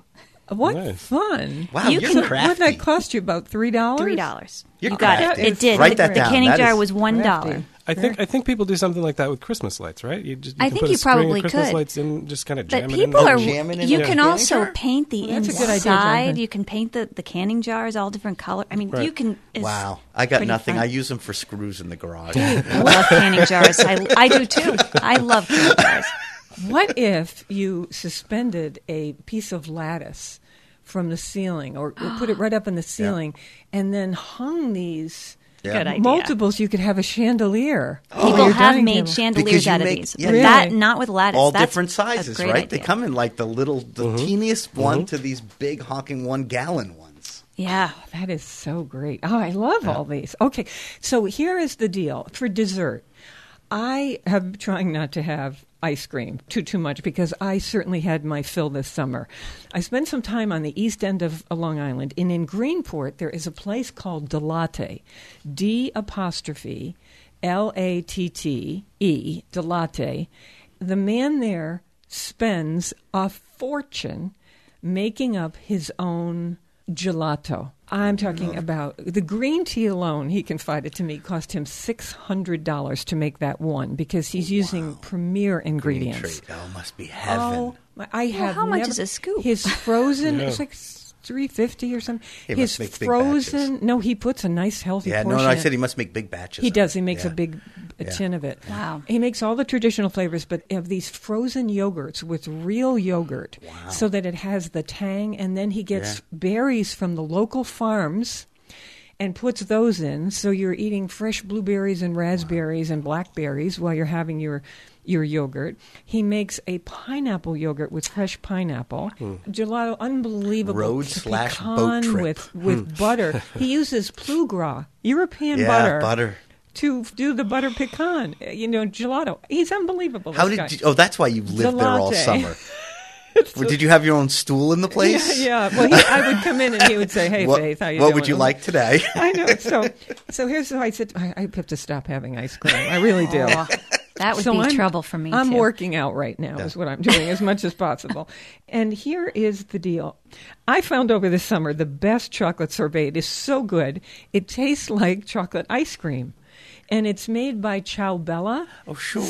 [SPEAKER 1] What
[SPEAKER 4] Nice.
[SPEAKER 1] fun!
[SPEAKER 3] Wow,
[SPEAKER 2] You
[SPEAKER 3] you're
[SPEAKER 2] can-
[SPEAKER 3] crafty.
[SPEAKER 1] What did that cost you? About $3?
[SPEAKER 2] $3.
[SPEAKER 3] You're
[SPEAKER 2] You got
[SPEAKER 3] crafty.
[SPEAKER 2] it. It did.
[SPEAKER 3] Write that
[SPEAKER 2] the
[SPEAKER 3] down.
[SPEAKER 2] canning
[SPEAKER 3] That
[SPEAKER 2] jar
[SPEAKER 3] is
[SPEAKER 2] was $1.
[SPEAKER 1] crafty.
[SPEAKER 4] I think people do something like that with Christmas lights, right? You
[SPEAKER 2] I
[SPEAKER 4] can
[SPEAKER 2] think
[SPEAKER 4] put
[SPEAKER 2] you
[SPEAKER 4] a string
[SPEAKER 2] probably
[SPEAKER 4] of Christmas
[SPEAKER 2] could.
[SPEAKER 4] lights in, just kind of
[SPEAKER 2] But
[SPEAKER 4] jam it in
[SPEAKER 2] people
[SPEAKER 4] there.
[SPEAKER 2] are.
[SPEAKER 3] Jam it in
[SPEAKER 2] You
[SPEAKER 3] the
[SPEAKER 2] can
[SPEAKER 3] canning
[SPEAKER 2] also
[SPEAKER 3] jar?
[SPEAKER 2] paint the
[SPEAKER 1] Well, that's a good idea,
[SPEAKER 2] inside.
[SPEAKER 1] Jonathan.
[SPEAKER 2] You can paint the canning jars all different colors. I mean,
[SPEAKER 4] Right.
[SPEAKER 2] you can. It's
[SPEAKER 3] Wow. I got
[SPEAKER 2] pretty
[SPEAKER 3] nothing.
[SPEAKER 2] fun.
[SPEAKER 3] I use them for screws in the garage.
[SPEAKER 2] I love canning jars. I do too. I love canning jars.
[SPEAKER 1] What if you suspended a piece of lattice from the ceiling, or put it right up in the ceiling, and then hung these
[SPEAKER 3] Yeah.
[SPEAKER 2] Good idea.
[SPEAKER 1] multiples? You could have a chandelier. on
[SPEAKER 2] People
[SPEAKER 1] your
[SPEAKER 2] have
[SPEAKER 1] dining
[SPEAKER 2] made
[SPEAKER 1] table.
[SPEAKER 3] Because
[SPEAKER 2] chandeliers
[SPEAKER 3] you
[SPEAKER 2] out of
[SPEAKER 3] make-
[SPEAKER 2] these.
[SPEAKER 3] yeah,
[SPEAKER 2] But
[SPEAKER 1] Really?
[SPEAKER 2] that not with lattice.
[SPEAKER 3] All
[SPEAKER 2] That's
[SPEAKER 3] different
[SPEAKER 2] a
[SPEAKER 3] sizes,
[SPEAKER 2] great
[SPEAKER 3] right? They
[SPEAKER 2] idea.
[SPEAKER 3] come in like the teeniest one to these big honking 1-gallon ones.
[SPEAKER 2] Yeah.
[SPEAKER 1] That is so great. Oh, I love all these. Okay, so here is the deal. For dessert, I am trying not to have ice cream too much because I certainly had my fill this summer. I spent some time on the east end of Long Island, and in Greenport there is a place called Delatte, D''Latte, Delatte. The man there spends a fortune making up his own gelato. I'm talking about the green tea alone, he confided to me, cost him $600 to make that one because he's using premier ingredients.
[SPEAKER 3] Green tree. Oh, must be heaven.
[SPEAKER 1] Oh, I have
[SPEAKER 2] how much
[SPEAKER 1] never-
[SPEAKER 2] is a scoop?
[SPEAKER 1] His frozen,
[SPEAKER 4] Yeah.
[SPEAKER 1] it's like $3.50 or something.
[SPEAKER 3] He
[SPEAKER 1] His
[SPEAKER 3] must make big
[SPEAKER 1] frozen, no, he puts a nice healthy
[SPEAKER 3] Yeah,
[SPEAKER 1] portion.
[SPEAKER 3] no, I
[SPEAKER 1] in.
[SPEAKER 3] said he must make big batches.
[SPEAKER 1] He
[SPEAKER 3] of
[SPEAKER 1] does.
[SPEAKER 3] it.
[SPEAKER 1] He makes
[SPEAKER 3] Yeah.
[SPEAKER 1] a big tin of it.
[SPEAKER 2] Wow.
[SPEAKER 1] He makes all the traditional flavors, but of these frozen yogurts with real yogurt, so that it has the tang. And then he gets berries from the local farms and puts those in. So you're eating fresh blueberries and raspberries and blackberries while you're having your yogurt. He makes a pineapple yogurt with fresh pineapple. Gelato, unbelievable.
[SPEAKER 3] Road/boat
[SPEAKER 1] pecan
[SPEAKER 3] trip.
[SPEAKER 1] with butter. He uses Plus Gras, European
[SPEAKER 3] Yeah, butter.
[SPEAKER 1] to do the butter pecan, gelato. He's unbelievable.
[SPEAKER 3] How
[SPEAKER 1] this
[SPEAKER 3] did
[SPEAKER 1] guy.
[SPEAKER 3] you? Oh, that's why you lived there all
[SPEAKER 1] Gelatte.
[SPEAKER 3] summer. Did you have your own stool in the place?
[SPEAKER 1] Yeah. Well, I would come in and he would say, "Hey, Faith, how you doing?"
[SPEAKER 3] What would you like today?
[SPEAKER 1] I know. So here's how I said. I have to stop having ice cream. I really do.
[SPEAKER 2] Oh, that would
[SPEAKER 1] So
[SPEAKER 2] be trouble for me,
[SPEAKER 1] I'm
[SPEAKER 2] too.
[SPEAKER 1] working out right now is what I'm doing as much as possible. And here is the deal. I found over the summer the best chocolate sorbet. It is so good. It tastes like chocolate ice cream. And it's made by Ciao Bella.
[SPEAKER 3] Oh, sure.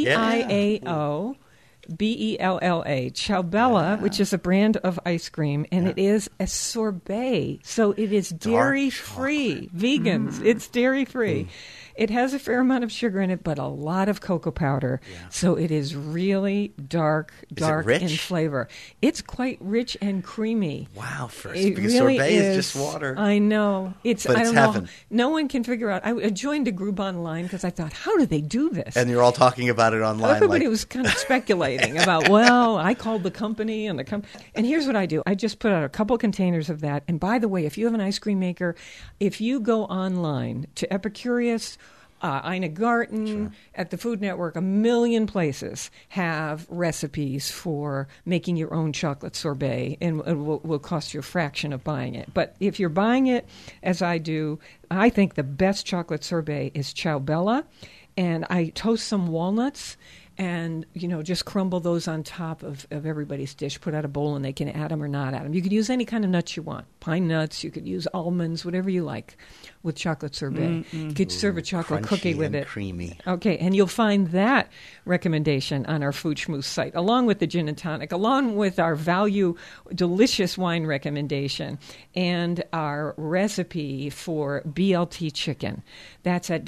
[SPEAKER 1] CIAO. Bella, Ciao Bella, which is a brand of ice cream, and it is a sorbet. So it is dairy-free. Vegans, it's dairy-free. It has a fair amount of sugar in it, but a lot of cocoa powder.
[SPEAKER 3] Yeah.
[SPEAKER 1] So it is really dark
[SPEAKER 3] rich?
[SPEAKER 1] in flavor. It's quite rich and creamy.
[SPEAKER 3] Wow,
[SPEAKER 1] It
[SPEAKER 3] because
[SPEAKER 1] really
[SPEAKER 3] sorbet is just water.
[SPEAKER 1] I know.
[SPEAKER 3] But
[SPEAKER 1] I
[SPEAKER 3] it's
[SPEAKER 1] don't
[SPEAKER 3] heaven.
[SPEAKER 1] know. No one can figure out. I joined a group online because I thought, how do they do this?
[SPEAKER 3] And you're all talking about it online.
[SPEAKER 1] Everybody
[SPEAKER 3] like,
[SPEAKER 1] was kind of speculating about, well, I called the company and and here's what I do. I just put out a couple containers of that. And by the way, if you have an ice cream maker, if you go online to Epicurious, Ina Garten, at the Food Network, 1 million places have recipes for making your own chocolate sorbet, and it will cost you a fraction of buying it. But if you're buying it, as I do, I think the best chocolate sorbet is Ciao Bella, and I toast some walnuts and, just crumble those on top of everybody's dish, put out a bowl, and they can add them or not add them. You could use any kind of nuts you want. Pine nuts, you could use almonds, whatever you like with chocolate sorbet. You could serve a chocolate cookie
[SPEAKER 3] crunchy
[SPEAKER 1] with
[SPEAKER 3] and
[SPEAKER 1] it.
[SPEAKER 3] creamy.
[SPEAKER 1] Okay, and you'll find that recommendation on our Food Schmooze site, along with the gin and tonic, along with our value delicious wine recommendation, and our recipe for BLT chicken. That's at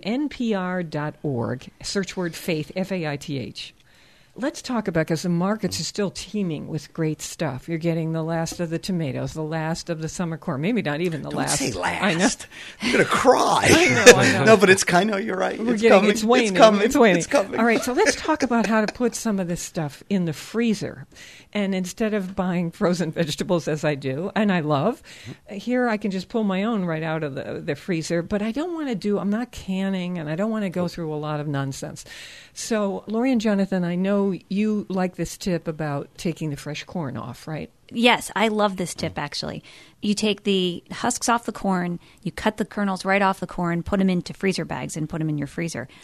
[SPEAKER 1] WNPR.org. Search word faith, F-A-I-T-H. Let's talk about, because the markets are still teeming with great stuff. You're getting the last of the tomatoes, the last of the summer corn, maybe not even the
[SPEAKER 3] Don't
[SPEAKER 1] last.
[SPEAKER 3] say last.
[SPEAKER 1] I know.
[SPEAKER 3] You're going to cry.
[SPEAKER 1] I know.
[SPEAKER 3] No, but it's kind of, you're right.
[SPEAKER 1] We're
[SPEAKER 3] It's
[SPEAKER 1] getting
[SPEAKER 3] coming.
[SPEAKER 1] it's waning.
[SPEAKER 3] It's coming.
[SPEAKER 1] It's waning.
[SPEAKER 3] It's coming.
[SPEAKER 1] All right, so let's talk about how to put some of this stuff in the freezer. And instead of buying frozen vegetables, as I do, and I love, here I can just pull my own right out of the freezer. But I don't want to I'm not canning, and I don't want to go through a lot of nonsense. So, Lori and Jonathan, I know you like this tip about taking the fresh corn off, right?
[SPEAKER 2] Yes, I love this tip, actually. You take the husks off the corn, you cut the kernels right off the corn, put them into freezer bags, and put them in your freezer.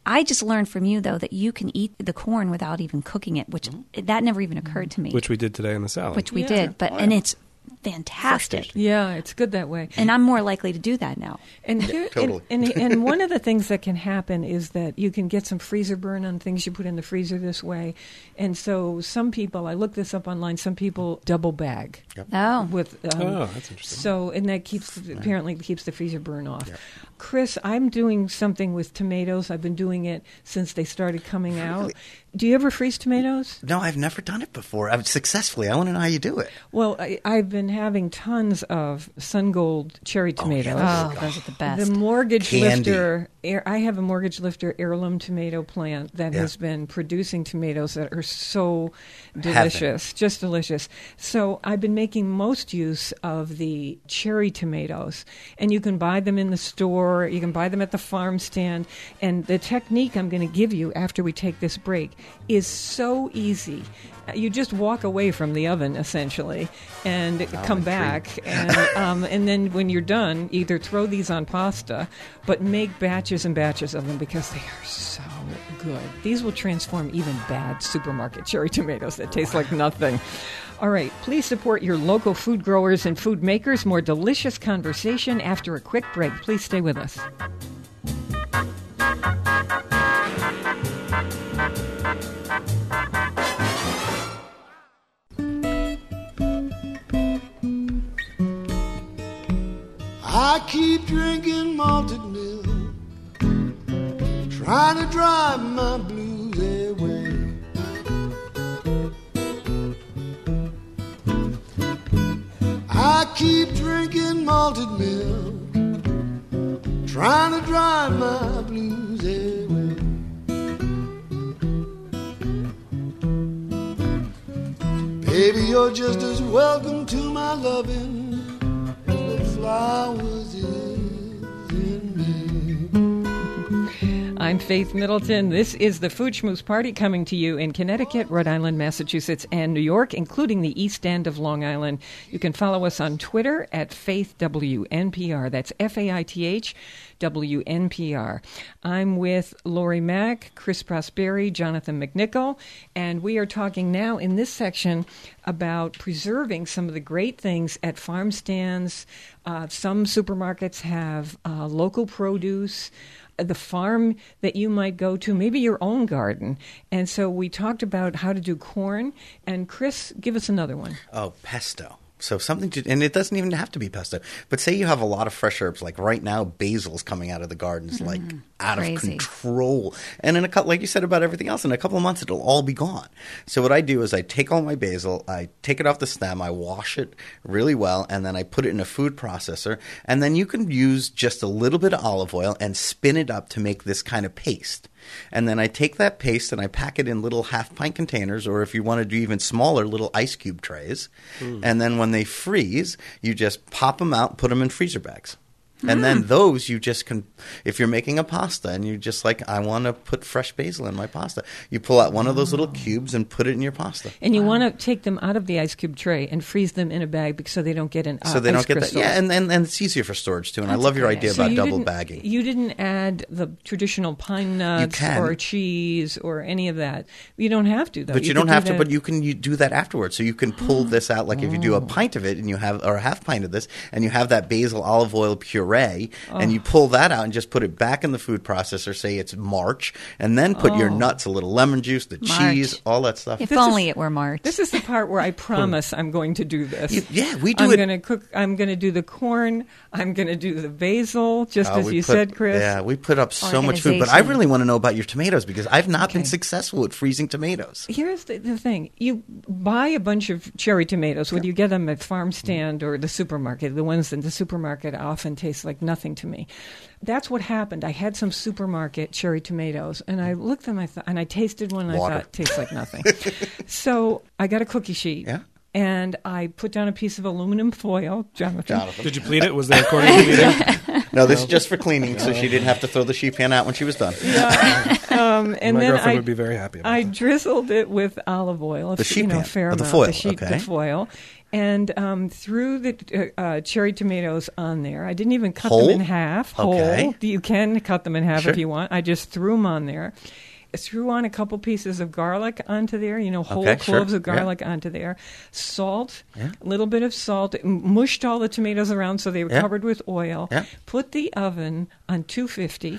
[SPEAKER 2] I just learned from you, though, that you can eat the corn without even cooking it, which that never even occurred to me.
[SPEAKER 4] Which we did today in the salad.
[SPEAKER 2] Which we did, but and it's fantastic.
[SPEAKER 1] Yeah, it's good that way.
[SPEAKER 2] And I'm more likely to do that now.
[SPEAKER 1] And
[SPEAKER 3] Totally.
[SPEAKER 1] And one of the things that can happen is that you can get some freezer burn on things you put in the freezer this way. And so some people, I looked this up online, some people double bag.
[SPEAKER 3] Yep.
[SPEAKER 2] Oh.
[SPEAKER 1] With,
[SPEAKER 4] that's interesting.
[SPEAKER 1] So, and that apparently keeps the freezer burn off. Yep. Chris, I'm doing something with tomatoes. I've been doing it since they started coming out. Do you ever freeze tomatoes?
[SPEAKER 3] No, I've never done it before. Successfully. I want to know how you do it.
[SPEAKER 1] Well, I've been having tons of Sun Gold cherry tomatoes.
[SPEAKER 2] Those are the best.
[SPEAKER 1] The Mortgage
[SPEAKER 3] Candy.
[SPEAKER 1] Lifter, I have a Mortgage Lifter heirloom tomato plant that has been producing tomatoes that are so delicious, just delicious. So I've been making most use of the cherry tomatoes, and you can buy them in the store. You can buy them at the farm stand. And the technique I'm going to give you after we take this break is so easy. You just walk away from the oven, essentially, and come back. And then when you're done, either throw these on pasta, but make batches and batches of them because they are so good. These will transform even bad supermarket cherry tomatoes that taste like nothing. All right, please support your local food growers and food makers. More delicious conversation after a quick break. Please stay with us.
[SPEAKER 6] I keep drinking malted milk, trying to drive my blues away. I keep drinking malted milk, trying to drive my blues away. Baby, you're just as welcome to my loving as the flowers is in me.
[SPEAKER 1] I'm Faith Middleton. This is the Food Schmooze Party coming to you in Connecticut, Rhode Island, Massachusetts, and New York, including the East End of Long Island. You can follow us on Twitter at FaithWNPR. That's FAITH. WNPR. I'm with Lori Mack, Chris Prosperi, Jonathan McNichol, and we are talking now in this section about preserving some of the great things at farm stands. Some supermarkets have local produce, the farm that you might go to, maybe your own garden. And so we talked about how to do corn. And Chris, give us another one.
[SPEAKER 3] Oh, pesto. So something to, and it doesn't even have to be pesto, but say you have a lot of fresh herbs, like right now, basil's coming out of the gardens, like out of control. And in a couple, like you said about everything else, in a couple of months, it'll all be gone. So what I do is I take all my basil, I take it off the stem, I wash it really well, and then I put it in a food processor. And then you can use just a little bit of olive oil and spin it up to make this kind of paste. And then I take that paste and I pack it in little half-pint containers, or if you want to do even smaller, little ice cube trays. And then when they freeze, you just pop them out, put them in freezer bags. And then those you just can, if you're making a pasta and you just like, I want to put fresh basil in my pasta, you pull out one of those little cubes and put it in your pasta.
[SPEAKER 1] And you want to take them out of the ice cube tray and freeze them in a bag so they don't get an
[SPEAKER 3] so they don't get
[SPEAKER 1] crystals.
[SPEAKER 3] that. Yeah, and it's easier for storage too. And I love your idea about double bagging.
[SPEAKER 1] You didn't add the traditional pine nuts or cheese or any of that. You don't have to, though.
[SPEAKER 3] But you don't have to. But you can do that afterwards. So you can pull this out, like if you do a pint of it and you have, or a half pint of this, and you have that basil olive oil puree, and you pull that out and just put it back in the food processor. Say it's March, and then put your nuts, a little lemon juice, the cheese, all that stuff.
[SPEAKER 2] If only it were March.
[SPEAKER 1] This is the part where I promise I'm going to do this.
[SPEAKER 3] We do
[SPEAKER 1] I'm going to cook. I'm going to do the corn. I'm going to do the basil, just as you said, Chris.
[SPEAKER 3] Yeah, we put up so much food. But I really want to know about your tomatoes because I've not been successful at freezing tomatoes.
[SPEAKER 1] Here's the thing. You buy a bunch of cherry tomatoes, whether you get them at farm stand or the supermarket. The ones in the supermarket often taste like nothing to me. That's what happened. I had some supermarket cherry tomatoes, and I looked at them, and I tasted one, and I thought, it tastes like nothing. So I got a cookie sheet.
[SPEAKER 3] Yeah.
[SPEAKER 1] And I put down a piece of aluminum foil. Jonathan.
[SPEAKER 4] Did you pleat it? Was there a corner to pleat it?
[SPEAKER 3] No, this is just for cleaning, so she didn't have to throw the sheet pan out when she was done.
[SPEAKER 1] And
[SPEAKER 4] My
[SPEAKER 1] then
[SPEAKER 4] girlfriend would be very happy about
[SPEAKER 1] I
[SPEAKER 4] that.
[SPEAKER 1] drizzled it with olive oil.
[SPEAKER 3] The sheet pan?
[SPEAKER 1] A fair
[SPEAKER 3] Oh, the
[SPEAKER 1] amount.
[SPEAKER 3] foil,
[SPEAKER 1] The foil. And threw the cherry tomatoes on there. I didn't even cut
[SPEAKER 3] Whole?
[SPEAKER 1] them in half.
[SPEAKER 3] Okay.
[SPEAKER 1] Whole. You can cut them in half
[SPEAKER 3] Sure.
[SPEAKER 1] if you want. I just threw them on there. I threw on a couple pieces of garlic onto there, whole
[SPEAKER 3] Okay, sure.
[SPEAKER 1] cloves of garlic onto there. Salt, a little bit of salt. Mushed all the tomatoes around so they were covered with oil.
[SPEAKER 3] Yeah.
[SPEAKER 1] Put the oven on 250.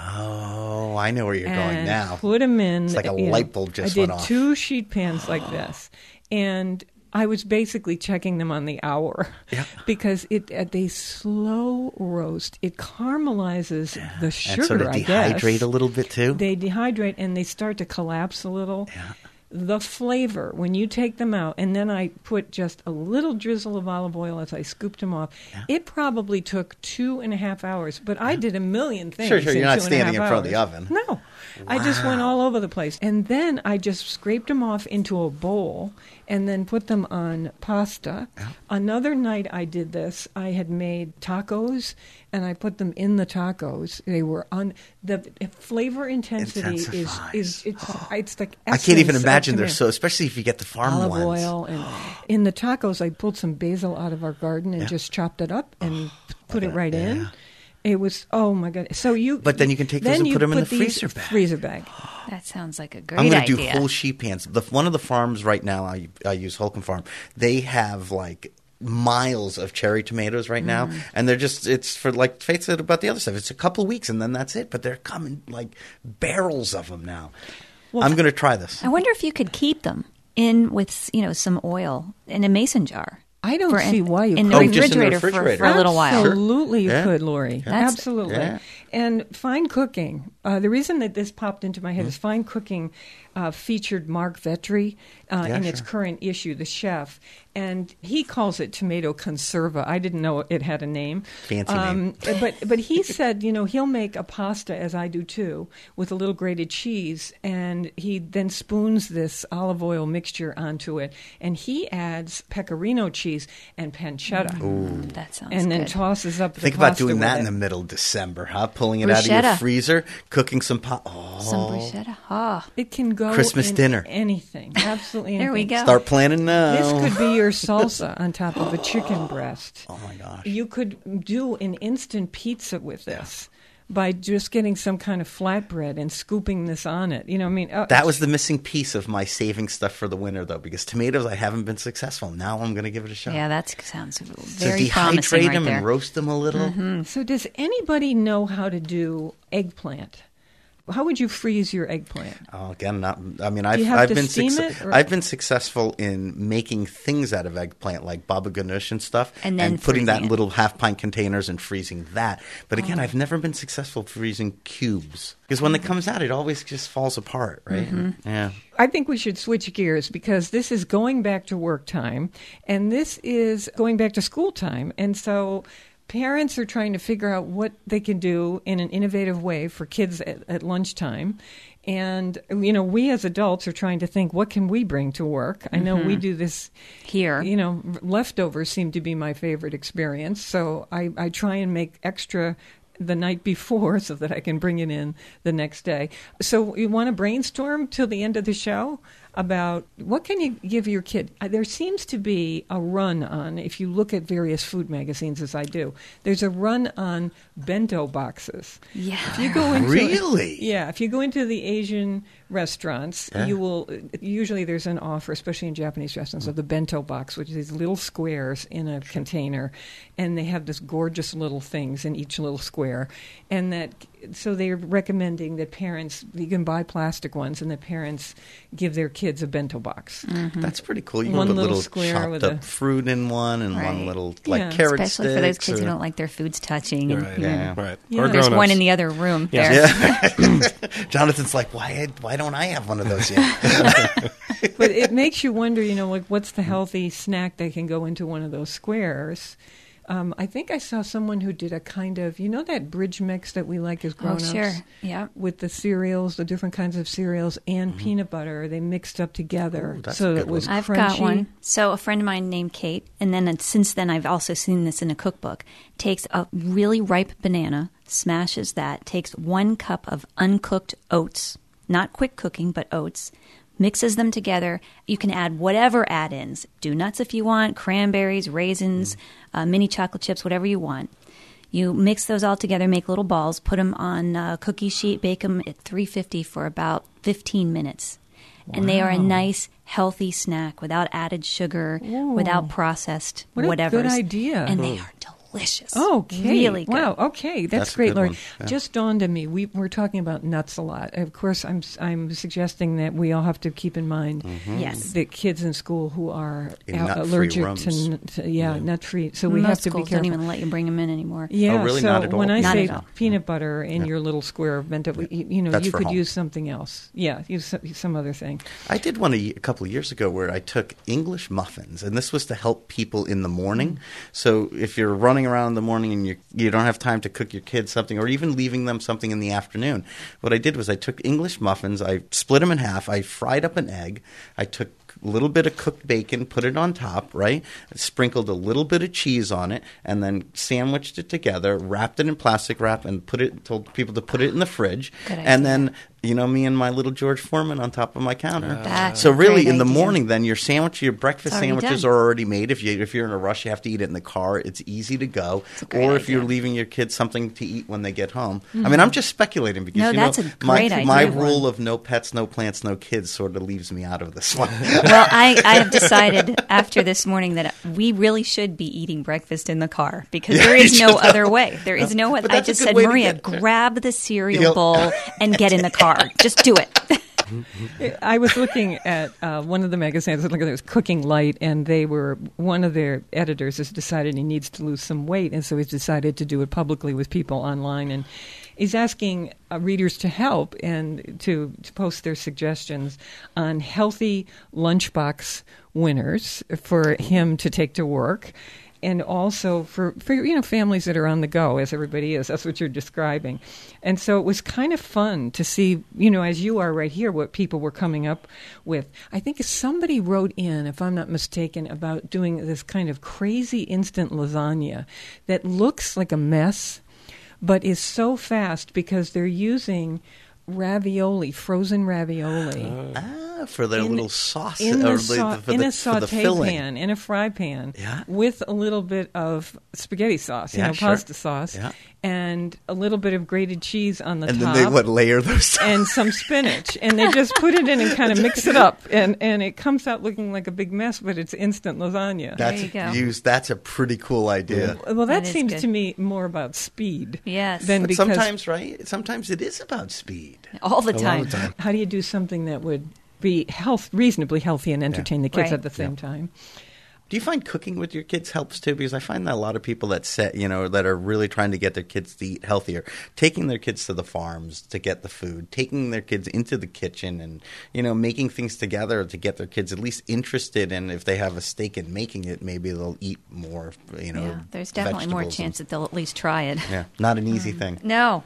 [SPEAKER 3] Oh, I know where you're going
[SPEAKER 1] And
[SPEAKER 3] now.
[SPEAKER 1] put them in.
[SPEAKER 3] It's like a light bulb just
[SPEAKER 1] I did
[SPEAKER 3] went off.
[SPEAKER 1] 2 sheet pans like this, and I was basically checking them on the hour because they slow roast. It caramelizes the sugar.
[SPEAKER 3] And sort of
[SPEAKER 1] I guess.
[SPEAKER 3] dehydrate a little bit too.
[SPEAKER 1] They dehydrate and they start to collapse a little.
[SPEAKER 3] Yeah.
[SPEAKER 1] The flavor when you take them out, and then I put just a little drizzle of olive oil as I scooped them off.
[SPEAKER 3] Yeah.
[SPEAKER 1] It probably took 2.5 hours, but I did a million things.
[SPEAKER 3] Sure.
[SPEAKER 1] in
[SPEAKER 3] You're not
[SPEAKER 1] 2.5
[SPEAKER 3] standing in front of the
[SPEAKER 1] hours.
[SPEAKER 3] oven.
[SPEAKER 1] No. I just went all over the place. And then I just scraped them off into a bowl and then put them on pasta.
[SPEAKER 3] Yeah.
[SPEAKER 1] Another night I did this. I had made tacos and I put them in the tacos. They were on the flavor intensity is it's like
[SPEAKER 3] I can't even
[SPEAKER 1] essence of
[SPEAKER 3] imagine they're
[SPEAKER 1] tomato.
[SPEAKER 3] so, especially if you get the farm
[SPEAKER 1] Olive
[SPEAKER 3] ones.
[SPEAKER 1] oil and in the tacos I pulled some basil out of our garden and just chopped it up and put it right in. It was, oh my God. So
[SPEAKER 3] But then you can take those and put them in the freezer bag.
[SPEAKER 1] Freezer bag.
[SPEAKER 2] That sounds like a great
[SPEAKER 3] I'm going to
[SPEAKER 2] idea.
[SPEAKER 3] do whole sheet pans. One of the farms right now, I use Holcomb Farm. They have like miles of cherry tomatoes right now, and they're just, it's for, like Faith said about the other stuff, it's a couple of weeks and then that's it. But they're coming like barrels of them now.
[SPEAKER 1] Well,
[SPEAKER 3] I'm going to try this.
[SPEAKER 2] I wonder if you could keep them in with some oil in a mason jar.
[SPEAKER 1] I don't see why you
[SPEAKER 2] in the
[SPEAKER 1] couldn't.
[SPEAKER 3] just in the
[SPEAKER 2] refrigerator,
[SPEAKER 3] refrigerator.
[SPEAKER 2] For a little while.
[SPEAKER 1] Absolutely, you
[SPEAKER 3] Yeah.
[SPEAKER 1] could, Lori.
[SPEAKER 2] That's-
[SPEAKER 1] Absolutely.
[SPEAKER 3] Yeah.
[SPEAKER 1] And Fine Cooking. The reason that this popped into my head is Fine Cooking featured Mark Vetri in its
[SPEAKER 3] sure.
[SPEAKER 1] current issue, the chef, and he calls it tomato conserva. I didn't know it had a name.
[SPEAKER 3] Fancy name.
[SPEAKER 1] But he said, he'll make a pasta, as I do too, with a little grated cheese, and he then spoons this olive oil mixture onto it, and he adds pecorino cheese and pancetta.
[SPEAKER 2] That sounds
[SPEAKER 1] And then
[SPEAKER 2] good.
[SPEAKER 1] tosses up the
[SPEAKER 3] Think about
[SPEAKER 1] pasta
[SPEAKER 3] doing that
[SPEAKER 1] with
[SPEAKER 3] in
[SPEAKER 1] it.
[SPEAKER 3] the middle of December, huh? Pulling it out of your
[SPEAKER 2] Bruschetta.
[SPEAKER 3] freezer, cooking some
[SPEAKER 2] Some bruschetta. Oh,
[SPEAKER 1] It can go
[SPEAKER 3] Christmas
[SPEAKER 1] in
[SPEAKER 3] dinner.
[SPEAKER 1] anything. Absolutely anything.
[SPEAKER 2] there we go.
[SPEAKER 3] Start planning now.
[SPEAKER 1] This could be your salsa on top of a chicken breast.
[SPEAKER 3] Oh my gosh.
[SPEAKER 1] You could do an instant pizza with this by just getting some kind of flatbread and scooping this on it.
[SPEAKER 3] That was the missing piece of my saving stuff for the winter, though, because tomatoes, I haven't been successful. Now I'm going to give it a shot.
[SPEAKER 2] Yeah, that sounds
[SPEAKER 3] So
[SPEAKER 2] very promising
[SPEAKER 3] dehydrate
[SPEAKER 2] right
[SPEAKER 3] them
[SPEAKER 2] there.
[SPEAKER 3] and roast them a little.
[SPEAKER 1] So does anybody know how to do eggplant? How would you freeze your eggplant?
[SPEAKER 3] Oh, again, not. I mean,
[SPEAKER 1] you have
[SPEAKER 3] I've
[SPEAKER 1] to
[SPEAKER 3] been
[SPEAKER 1] steam it, or-
[SPEAKER 3] I've been successful in making things out of eggplant, like baba ganoush and stuff,
[SPEAKER 2] And then
[SPEAKER 3] putting that
[SPEAKER 2] freezing
[SPEAKER 3] in
[SPEAKER 2] it.
[SPEAKER 3] little half-pint containers and freezing that. But again, I've never been successful freezing cubes because when it comes out, it always just falls apart, right? Yeah.
[SPEAKER 1] I think we should switch gears because this is going back to work time and this is going back to school time. And so parents are trying to figure out what they can do in an innovative way for kids at lunchtime. And, we as adults are trying to think, what can we bring to work? I know we do this
[SPEAKER 2] Here.
[SPEAKER 1] Leftovers seem to be my favorite experience. So I try and make extra the night before so that I can bring it in the next day. So you want to brainstorm till the end of the show about what can you give your kid? There seems to be a run on, if you look at various food magazines as I do, there's a run on bento boxes.
[SPEAKER 2] Yeah.
[SPEAKER 1] If you go into
[SPEAKER 3] Really?
[SPEAKER 1] Yeah, if you go into the Asian restaurants, you will usually there's an offer, especially in Japanese restaurants, of the bento box, which is these little squares in a container, and they have this gorgeous little things in each little square, and so they're recommending that parents, you can buy plastic ones, and that parents give their kids a bento box.
[SPEAKER 3] That's pretty cool. You
[SPEAKER 1] One
[SPEAKER 3] can put
[SPEAKER 1] little
[SPEAKER 3] little
[SPEAKER 1] square
[SPEAKER 3] chopped
[SPEAKER 1] with
[SPEAKER 3] up
[SPEAKER 1] a-
[SPEAKER 3] fruit in one and one
[SPEAKER 2] Right.
[SPEAKER 3] little
[SPEAKER 1] Yeah.
[SPEAKER 3] carrot
[SPEAKER 2] Especially for those
[SPEAKER 3] sticks
[SPEAKER 2] kids who
[SPEAKER 3] or-
[SPEAKER 2] don't like their foods touching. And,
[SPEAKER 4] Right.
[SPEAKER 3] Yeah.
[SPEAKER 4] Right.
[SPEAKER 1] Yeah.
[SPEAKER 4] Or
[SPEAKER 2] There's
[SPEAKER 4] grown-ups.
[SPEAKER 2] one in the other room
[SPEAKER 4] Yeah.
[SPEAKER 2] there.
[SPEAKER 3] Jonathan's like, why don't I have one of those yet?
[SPEAKER 1] But it makes you wonder, like what's the healthy snack that can go into one of those squares? I think I saw someone who did a kind of, that bridge mix that we like as grown-ups?
[SPEAKER 2] Oh, sure. Yeah.
[SPEAKER 1] With the cereals, the different kinds of cereals, and peanut butter. They mixed up together so it was crunchy.
[SPEAKER 2] I've got one. So a friend of mine named Kate, and then since then I've also seen this in a cookbook, takes a really ripe banana, smashes that, takes 1 cup of uncooked oats, not quick cooking, but oats, mixes them together. You can add whatever add-ins. Do nuts if you want, cranberries, raisins, mini chocolate chips, whatever you want. You mix those all together, make little balls, put them on a cookie sheet, bake them at 350 for about 15 minutes. Wow. And they are a nice, healthy snack without added sugar, without processed whatever.
[SPEAKER 1] What a good idea.
[SPEAKER 2] And they are delicious.
[SPEAKER 1] Okay.
[SPEAKER 2] Really good.
[SPEAKER 1] Wow. Okay. That's great, Lori. Yeah. Just dawned on me. We're talking about nuts a lot. Of course, I'm suggesting that we all have to keep in mind that kids in school who are allergic to nut-free. So we have to be careful.
[SPEAKER 2] Don't even let you bring them in anymore.
[SPEAKER 1] Yeah.
[SPEAKER 3] Oh, really?
[SPEAKER 1] So
[SPEAKER 3] not at all?
[SPEAKER 1] When I
[SPEAKER 2] not
[SPEAKER 1] say peanut butter in your little square of bento, you could use something else. Yeah. Use some other thing.
[SPEAKER 3] I did one a couple of years ago where I took English muffins, and this was to help people in the morning. So if you're running around in the morning and you don't have time to cook your kids something, or even leaving them something in the afternoon, what I did was I took English muffins, I split them in half, I fried up an egg, I took a little bit of cooked bacon, put it on top, right? Sprinkled a little bit of cheese on it, and then sandwiched it together, wrapped it in plastic wrap, and told people to put it in the fridge. And then, me and my little George Foreman on top of my counter. So really, in the morning, then your breakfast sandwiches are already made. If you're in a rush, you have to eat it in the car. It's easy to go. Or if you're leaving your kids something to eat when they get home. I mean, I'm just speculating because
[SPEAKER 2] that's a great idea.
[SPEAKER 3] My rule of no pets, no plants, no kids sort of leaves me out of this one.
[SPEAKER 2] Well, I have decided after this morning that we really should be eating breakfast in the car because there is no other way. There is no other. I just said, Maria, grab the cereal bowl and get in the car. Just do it.
[SPEAKER 1] I was looking at one of the magazines. It was Cooking Light, and one of their editors has decided he needs to lose some weight, and so he's decided to do it publicly with people online. And he's asking readers to help and to post their suggestions on healthy lunchbox winners for him to take to work. And also for families that are on the go, as everybody is. That's what you're describing. And so it was kind of fun to see, as you are right here, what people were coming up with. I think somebody wrote in, if I'm not mistaken, about doing this kind of crazy instant lasagna that looks like a mess, but is so fast because they're using frozen ravioli.
[SPEAKER 3] For their little sauce.
[SPEAKER 1] In a sauté pan, in a fry pan, with a little bit of spaghetti sauce, pasta sauce, and a little bit of grated cheese on the top.
[SPEAKER 3] And then they layer those
[SPEAKER 1] and some spinach. And they just put it in and kind of mix it up. And it comes out looking like a big mess, but it's instant lasagna.
[SPEAKER 3] That's a pretty cool idea.
[SPEAKER 1] Well, that seems to me more about speed.
[SPEAKER 2] Yes.
[SPEAKER 3] But sometimes, right? Sometimes it is about speed.
[SPEAKER 2] All the time.
[SPEAKER 1] How do you do something that would be reasonably healthy and entertain the kids at the same time?
[SPEAKER 3] Do you find cooking with your kids helps too? Because I find that a lot of people that that are really trying to get their kids to eat healthier, taking their kids to the farms to get the food, taking their kids into the kitchen and, making things together to get their kids at least interested. And if they have a stake in making it, maybe they'll eat more,
[SPEAKER 2] there's definitely more chance that they'll at least try it.
[SPEAKER 3] Yeah, not an easy thing.
[SPEAKER 2] No.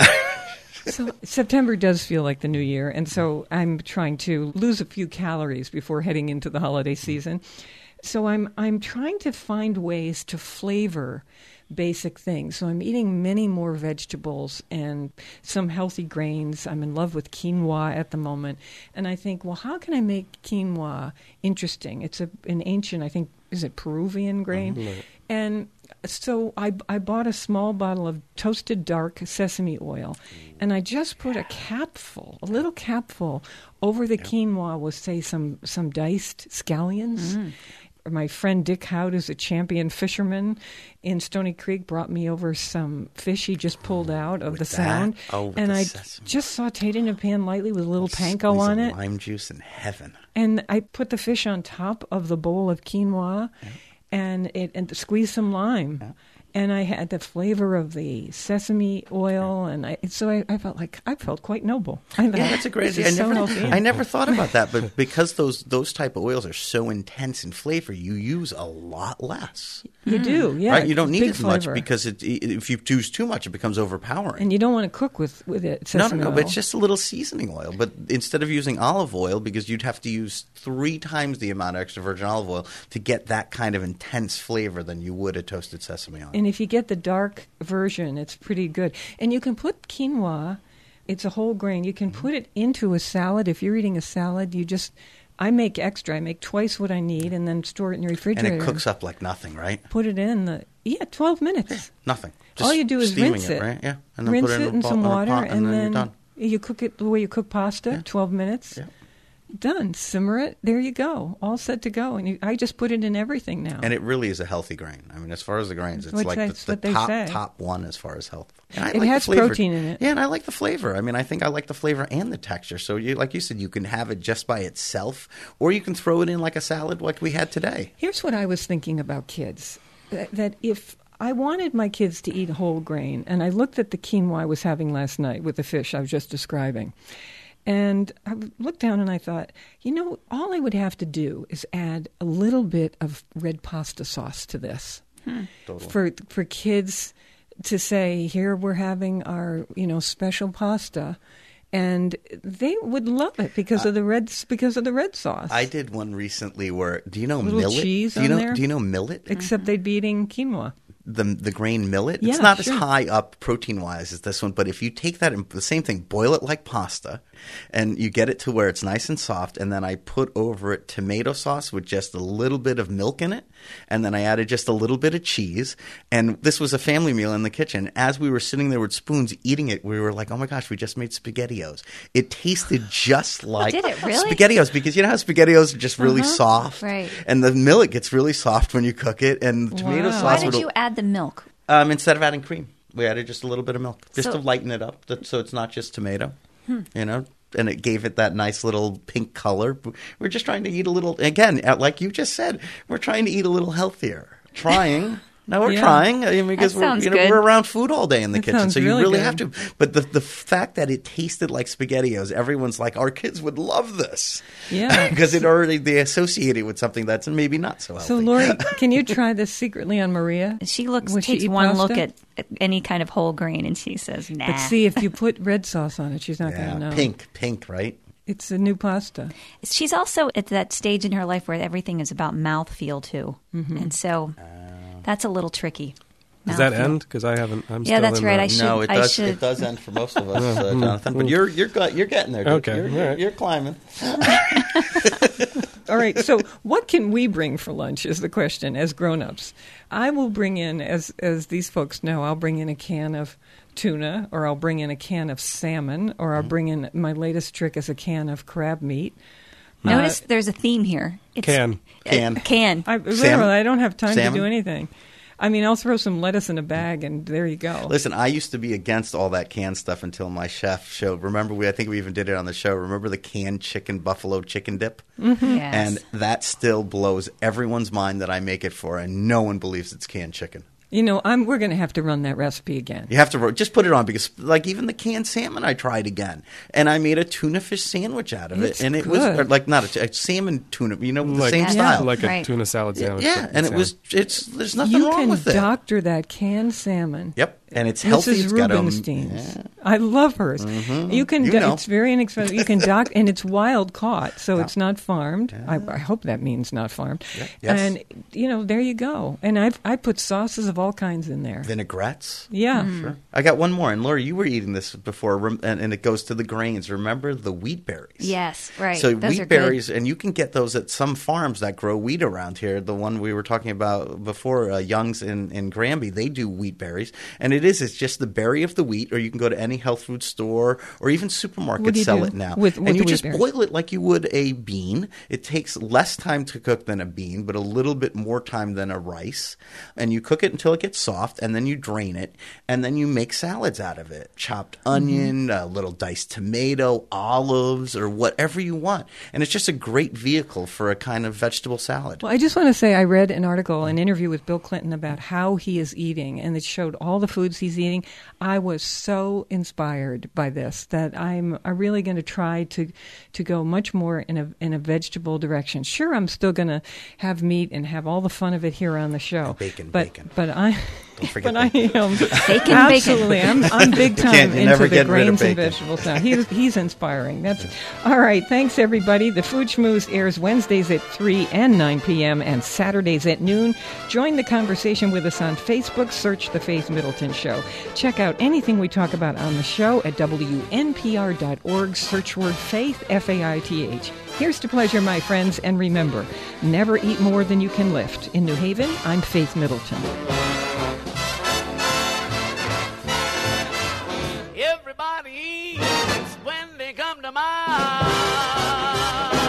[SPEAKER 1] So September does feel like the new year, and so I'm trying to lose a few calories before heading into the holiday season. So I'm trying to find ways to flavor basic things. So I'm eating many more vegetables and some healthy grains. I'm in love with quinoa at the moment. And I think, well, how can I make quinoa interesting? It's an ancient, I think, is it Peruvian grain? Mm-hmm. And so I bought a small bottle of toasted dark sesame oil, and I just put a little capful over the quinoa with, say, some diced scallions. Mm. My friend Dick Howd, who's a champion fisherman in Stony Creek, brought me over some fish he just pulled out of the Sound. And I just sauteed in a pan lightly with a little panko on it.
[SPEAKER 3] Lime juice in heaven.
[SPEAKER 1] And I put the fish on top of the bowl of quinoa and squeeze some lime. Yeah. and I had the flavor of the sesame oil, and I felt quite noble. I thought,
[SPEAKER 3] that's a great
[SPEAKER 1] this is so healthy.
[SPEAKER 3] I never thought about that, but because those type of oils are so intense in flavor, you use a lot less.
[SPEAKER 1] You do, yeah.
[SPEAKER 3] Right? You don't need
[SPEAKER 1] big
[SPEAKER 3] as
[SPEAKER 1] flavor.
[SPEAKER 3] much because if you use too much, it becomes overpowering.
[SPEAKER 1] And you don't want to cook with it. Sesame
[SPEAKER 3] No,
[SPEAKER 1] oil.
[SPEAKER 3] but it's just a little seasoning oil. But instead of using olive oil, because you'd have to use 3 times the amount of extra virgin olive oil to get that kind of intense flavor than you would a toasted sesame oil.
[SPEAKER 1] And if you get the dark version, it's pretty good. And you can put quinoa, it's a whole grain, you can put it into a salad. If you're eating a salad, I make extra. I make twice what I need and then store it in your refrigerator.
[SPEAKER 3] And it cooks up like nothing, right?
[SPEAKER 1] Put it in 12 minutes.
[SPEAKER 3] Nothing.
[SPEAKER 1] All you do is
[SPEAKER 3] steaming
[SPEAKER 1] rinse it.
[SPEAKER 3] Right? Yeah. And then
[SPEAKER 1] rinse
[SPEAKER 3] put it
[SPEAKER 1] in some water,
[SPEAKER 3] and then you're done.
[SPEAKER 1] you cook it the way you cook pasta, 12 minutes.
[SPEAKER 3] Yeah.
[SPEAKER 1] Done. Simmer it. There you go. All set to go. And I just put it in everything now.
[SPEAKER 3] And it really is a healthy grain. I mean, as far as the grains, it's
[SPEAKER 1] That's
[SPEAKER 3] like
[SPEAKER 1] what they say.
[SPEAKER 3] the top one as far as health. And I
[SPEAKER 1] It
[SPEAKER 3] like
[SPEAKER 1] has
[SPEAKER 3] the flavor.
[SPEAKER 1] protein in it.
[SPEAKER 3] Yeah, and I like the flavor. I mean, I think I like the flavor and the texture. So, like you said, you can have it just by itself, or you can throw it in like a salad like we had today.
[SPEAKER 1] Here's what I was thinking about kids. That if I wanted my kids to eat whole grain, and I looked at the quinoa I was having last night with the fish I was just describing, and I looked down and I thought, all I would have to do is add a little bit of red pasta sauce to this.
[SPEAKER 3] Totally.
[SPEAKER 1] For kids to say, here we're having our, special pasta. And they would love it because of the red sauce.
[SPEAKER 3] I did one recently where, do you know
[SPEAKER 1] Little
[SPEAKER 3] millet?
[SPEAKER 1] cheese
[SPEAKER 3] do you
[SPEAKER 1] on
[SPEAKER 3] know
[SPEAKER 1] there?
[SPEAKER 3] Do you know millet?
[SPEAKER 1] Except they'd be eating quinoa.
[SPEAKER 3] The grain millet.
[SPEAKER 1] Yeah,
[SPEAKER 3] it's not
[SPEAKER 1] sure.
[SPEAKER 3] as high up protein wise as this one, but if you take that and the same thing, boil it like pasta, and you get it to where it's nice and soft, and then I put over it tomato sauce with just a little bit of milk in it, and then I added just a little bit of cheese, and this was a family meal in the kitchen. As we were sitting there with spoons eating it, we were like, oh my gosh, we just made SpaghettiOs. It tasted just like
[SPEAKER 2] Did it really?
[SPEAKER 3] SpaghettiOs, because you know how SpaghettiOs are just really soft?
[SPEAKER 2] Right.
[SPEAKER 3] And the millet gets really soft when you cook it, and the tomato
[SPEAKER 1] Wow.
[SPEAKER 3] sauce
[SPEAKER 2] Why did
[SPEAKER 3] would
[SPEAKER 2] you add the milk?
[SPEAKER 3] Instead of adding cream, we added just a little bit of milk, just
[SPEAKER 2] So-
[SPEAKER 3] to lighten it up, so it's not just tomato, and it gave it that nice little pink color. We're just trying to eat a little, again, like you just said, we're trying to eat a little healthier. Trying. No, we're
[SPEAKER 1] Yeah.
[SPEAKER 3] trying. I mean, because
[SPEAKER 2] That sounds good.
[SPEAKER 3] we're around food all day in the
[SPEAKER 1] That
[SPEAKER 3] kitchen,
[SPEAKER 1] sounds
[SPEAKER 3] so you
[SPEAKER 1] really
[SPEAKER 3] really
[SPEAKER 1] good.
[SPEAKER 3] have to. But the fact that it tasted like SpaghettiOs, everyone's like, our kids would love this.
[SPEAKER 1] Yeah.
[SPEAKER 3] Because they associate it with something that's maybe not so healthy.
[SPEAKER 1] So, Lori, can you try this secretly on Maria?
[SPEAKER 2] She
[SPEAKER 1] Would she
[SPEAKER 2] takes
[SPEAKER 1] eat
[SPEAKER 2] one look
[SPEAKER 1] pasta?
[SPEAKER 2] at any kind of whole grain and she says, nah.
[SPEAKER 1] But see, if you put red sauce on it, she's not going
[SPEAKER 3] Yeah,
[SPEAKER 1] to know.
[SPEAKER 3] pink, right?
[SPEAKER 1] It's a new pasta.
[SPEAKER 2] She's also at that stage in her life where everything is about mouthfeel, too.
[SPEAKER 1] Mm-hmm.
[SPEAKER 2] And so that's a little tricky.
[SPEAKER 4] Does that
[SPEAKER 2] Mouthfeel.
[SPEAKER 4] end? Because I haven't. I'm
[SPEAKER 2] Yeah,
[SPEAKER 4] still
[SPEAKER 2] that's
[SPEAKER 4] in
[SPEAKER 2] right.
[SPEAKER 4] the-
[SPEAKER 3] No, it
[SPEAKER 2] I
[SPEAKER 3] does.
[SPEAKER 2] should-
[SPEAKER 3] It does end for most of us, Jonathan. But you're getting there. Dude.
[SPEAKER 4] Okay, all right.
[SPEAKER 3] You're climbing.
[SPEAKER 1] All right, so what can we bring for lunch is the question as grown-ups. I will bring in, as these folks know, I'll bring in a can of tuna, or I'll bring in a can of salmon, or I'll bring in, my latest trick is a can of crab meat.
[SPEAKER 2] Notice there's a theme here. It's
[SPEAKER 4] Can.
[SPEAKER 3] Can.
[SPEAKER 2] Can.
[SPEAKER 1] Literally, I don't have time
[SPEAKER 3] Salmon?
[SPEAKER 1] to do anything. I mean, I'll throw some lettuce in a bag, and there you go.
[SPEAKER 3] Listen, I used to be against all that canned stuff until my chef showed. Remember, I think we even did it on the show. Remember the canned buffalo chicken dip?
[SPEAKER 2] Yes.
[SPEAKER 3] And that still blows everyone's mind that I make it for, and no one believes it's canned chicken.
[SPEAKER 1] You know, we're going to have to run that recipe again.
[SPEAKER 3] You have to just put it on because, like, even the canned salmon, I tried again, and I made a tuna fish sandwich out of it,
[SPEAKER 1] It's
[SPEAKER 3] and it
[SPEAKER 1] good.
[SPEAKER 3] was or like not a salmon tuna, the same
[SPEAKER 2] Yeah.
[SPEAKER 3] style.
[SPEAKER 4] like a
[SPEAKER 2] Right.
[SPEAKER 4] tuna salad sandwich.
[SPEAKER 3] Yeah,
[SPEAKER 4] but
[SPEAKER 3] and
[SPEAKER 4] salmon.
[SPEAKER 3] there's nothing
[SPEAKER 1] You
[SPEAKER 3] wrong
[SPEAKER 1] can
[SPEAKER 3] with it.
[SPEAKER 1] doctor that canned salmon.
[SPEAKER 3] Yep, and it's healthy.
[SPEAKER 1] Mrs.
[SPEAKER 3] It's got
[SPEAKER 1] Rubenstein's. I love hers. You can.
[SPEAKER 3] You know.
[SPEAKER 1] It's very inexpensive. You can and it's wild caught, so it's not farmed. I hope that means not farmed.
[SPEAKER 3] Yeah. Yes.
[SPEAKER 1] And there you go. And I put sauces of all kinds in there.
[SPEAKER 3] Vinaigrettes.
[SPEAKER 1] Yeah.
[SPEAKER 3] Sure. I got one more, and Laura, you were eating this before, and it goes to the grains. Remember the wheat berries?
[SPEAKER 2] Yes, right.
[SPEAKER 3] So
[SPEAKER 2] Those are
[SPEAKER 3] wheat
[SPEAKER 2] good.
[SPEAKER 3] berries, and you can get those at some farms that grow wheat around here. The one we were talking about before, Young's in Granby, they do wheat berries, and it is, it's just the berry of the wheat, or you can go to any health food store or even supermarkets sell it now. And you just boil it like you would a bean. It takes less time to cook than a bean, but a little bit more time than a rice. And you cook it until it gets soft, and then you drain it, and then you make salads out of it. Chopped onion, a little diced tomato, olives, or whatever you want. And it's just a great vehicle for a kind of vegetable salad.
[SPEAKER 1] Well, I just want to say I read an interview with Bill Clinton about how he is eating, and it showed all the foods he's eating. I was so inspired by this that I'm really going to try to go much more in a vegetable direction. Sure, I'm still going to have meat and have all the fun of it here on the show.
[SPEAKER 3] And bacon.
[SPEAKER 1] But I...
[SPEAKER 3] Don't forget
[SPEAKER 1] bacon. Absolutely. I'm big time into the grains and vegetables now. He's inspiring. That's all right. Thanks, everybody. The Food Schmooze airs Wednesdays at 3 and 9 p.m. and Saturdays at noon. Join the conversation with us on Facebook. Search The Faith Middleton Show. Check out anything we talk about on the show at WNPR.org. Search word faith, F-A-I-T-H. Here's to pleasure, my friends, and remember, never eat more than you can lift. In New Haven, I'm Faith Middleton.
[SPEAKER 7] Everybody eats when they come to mind.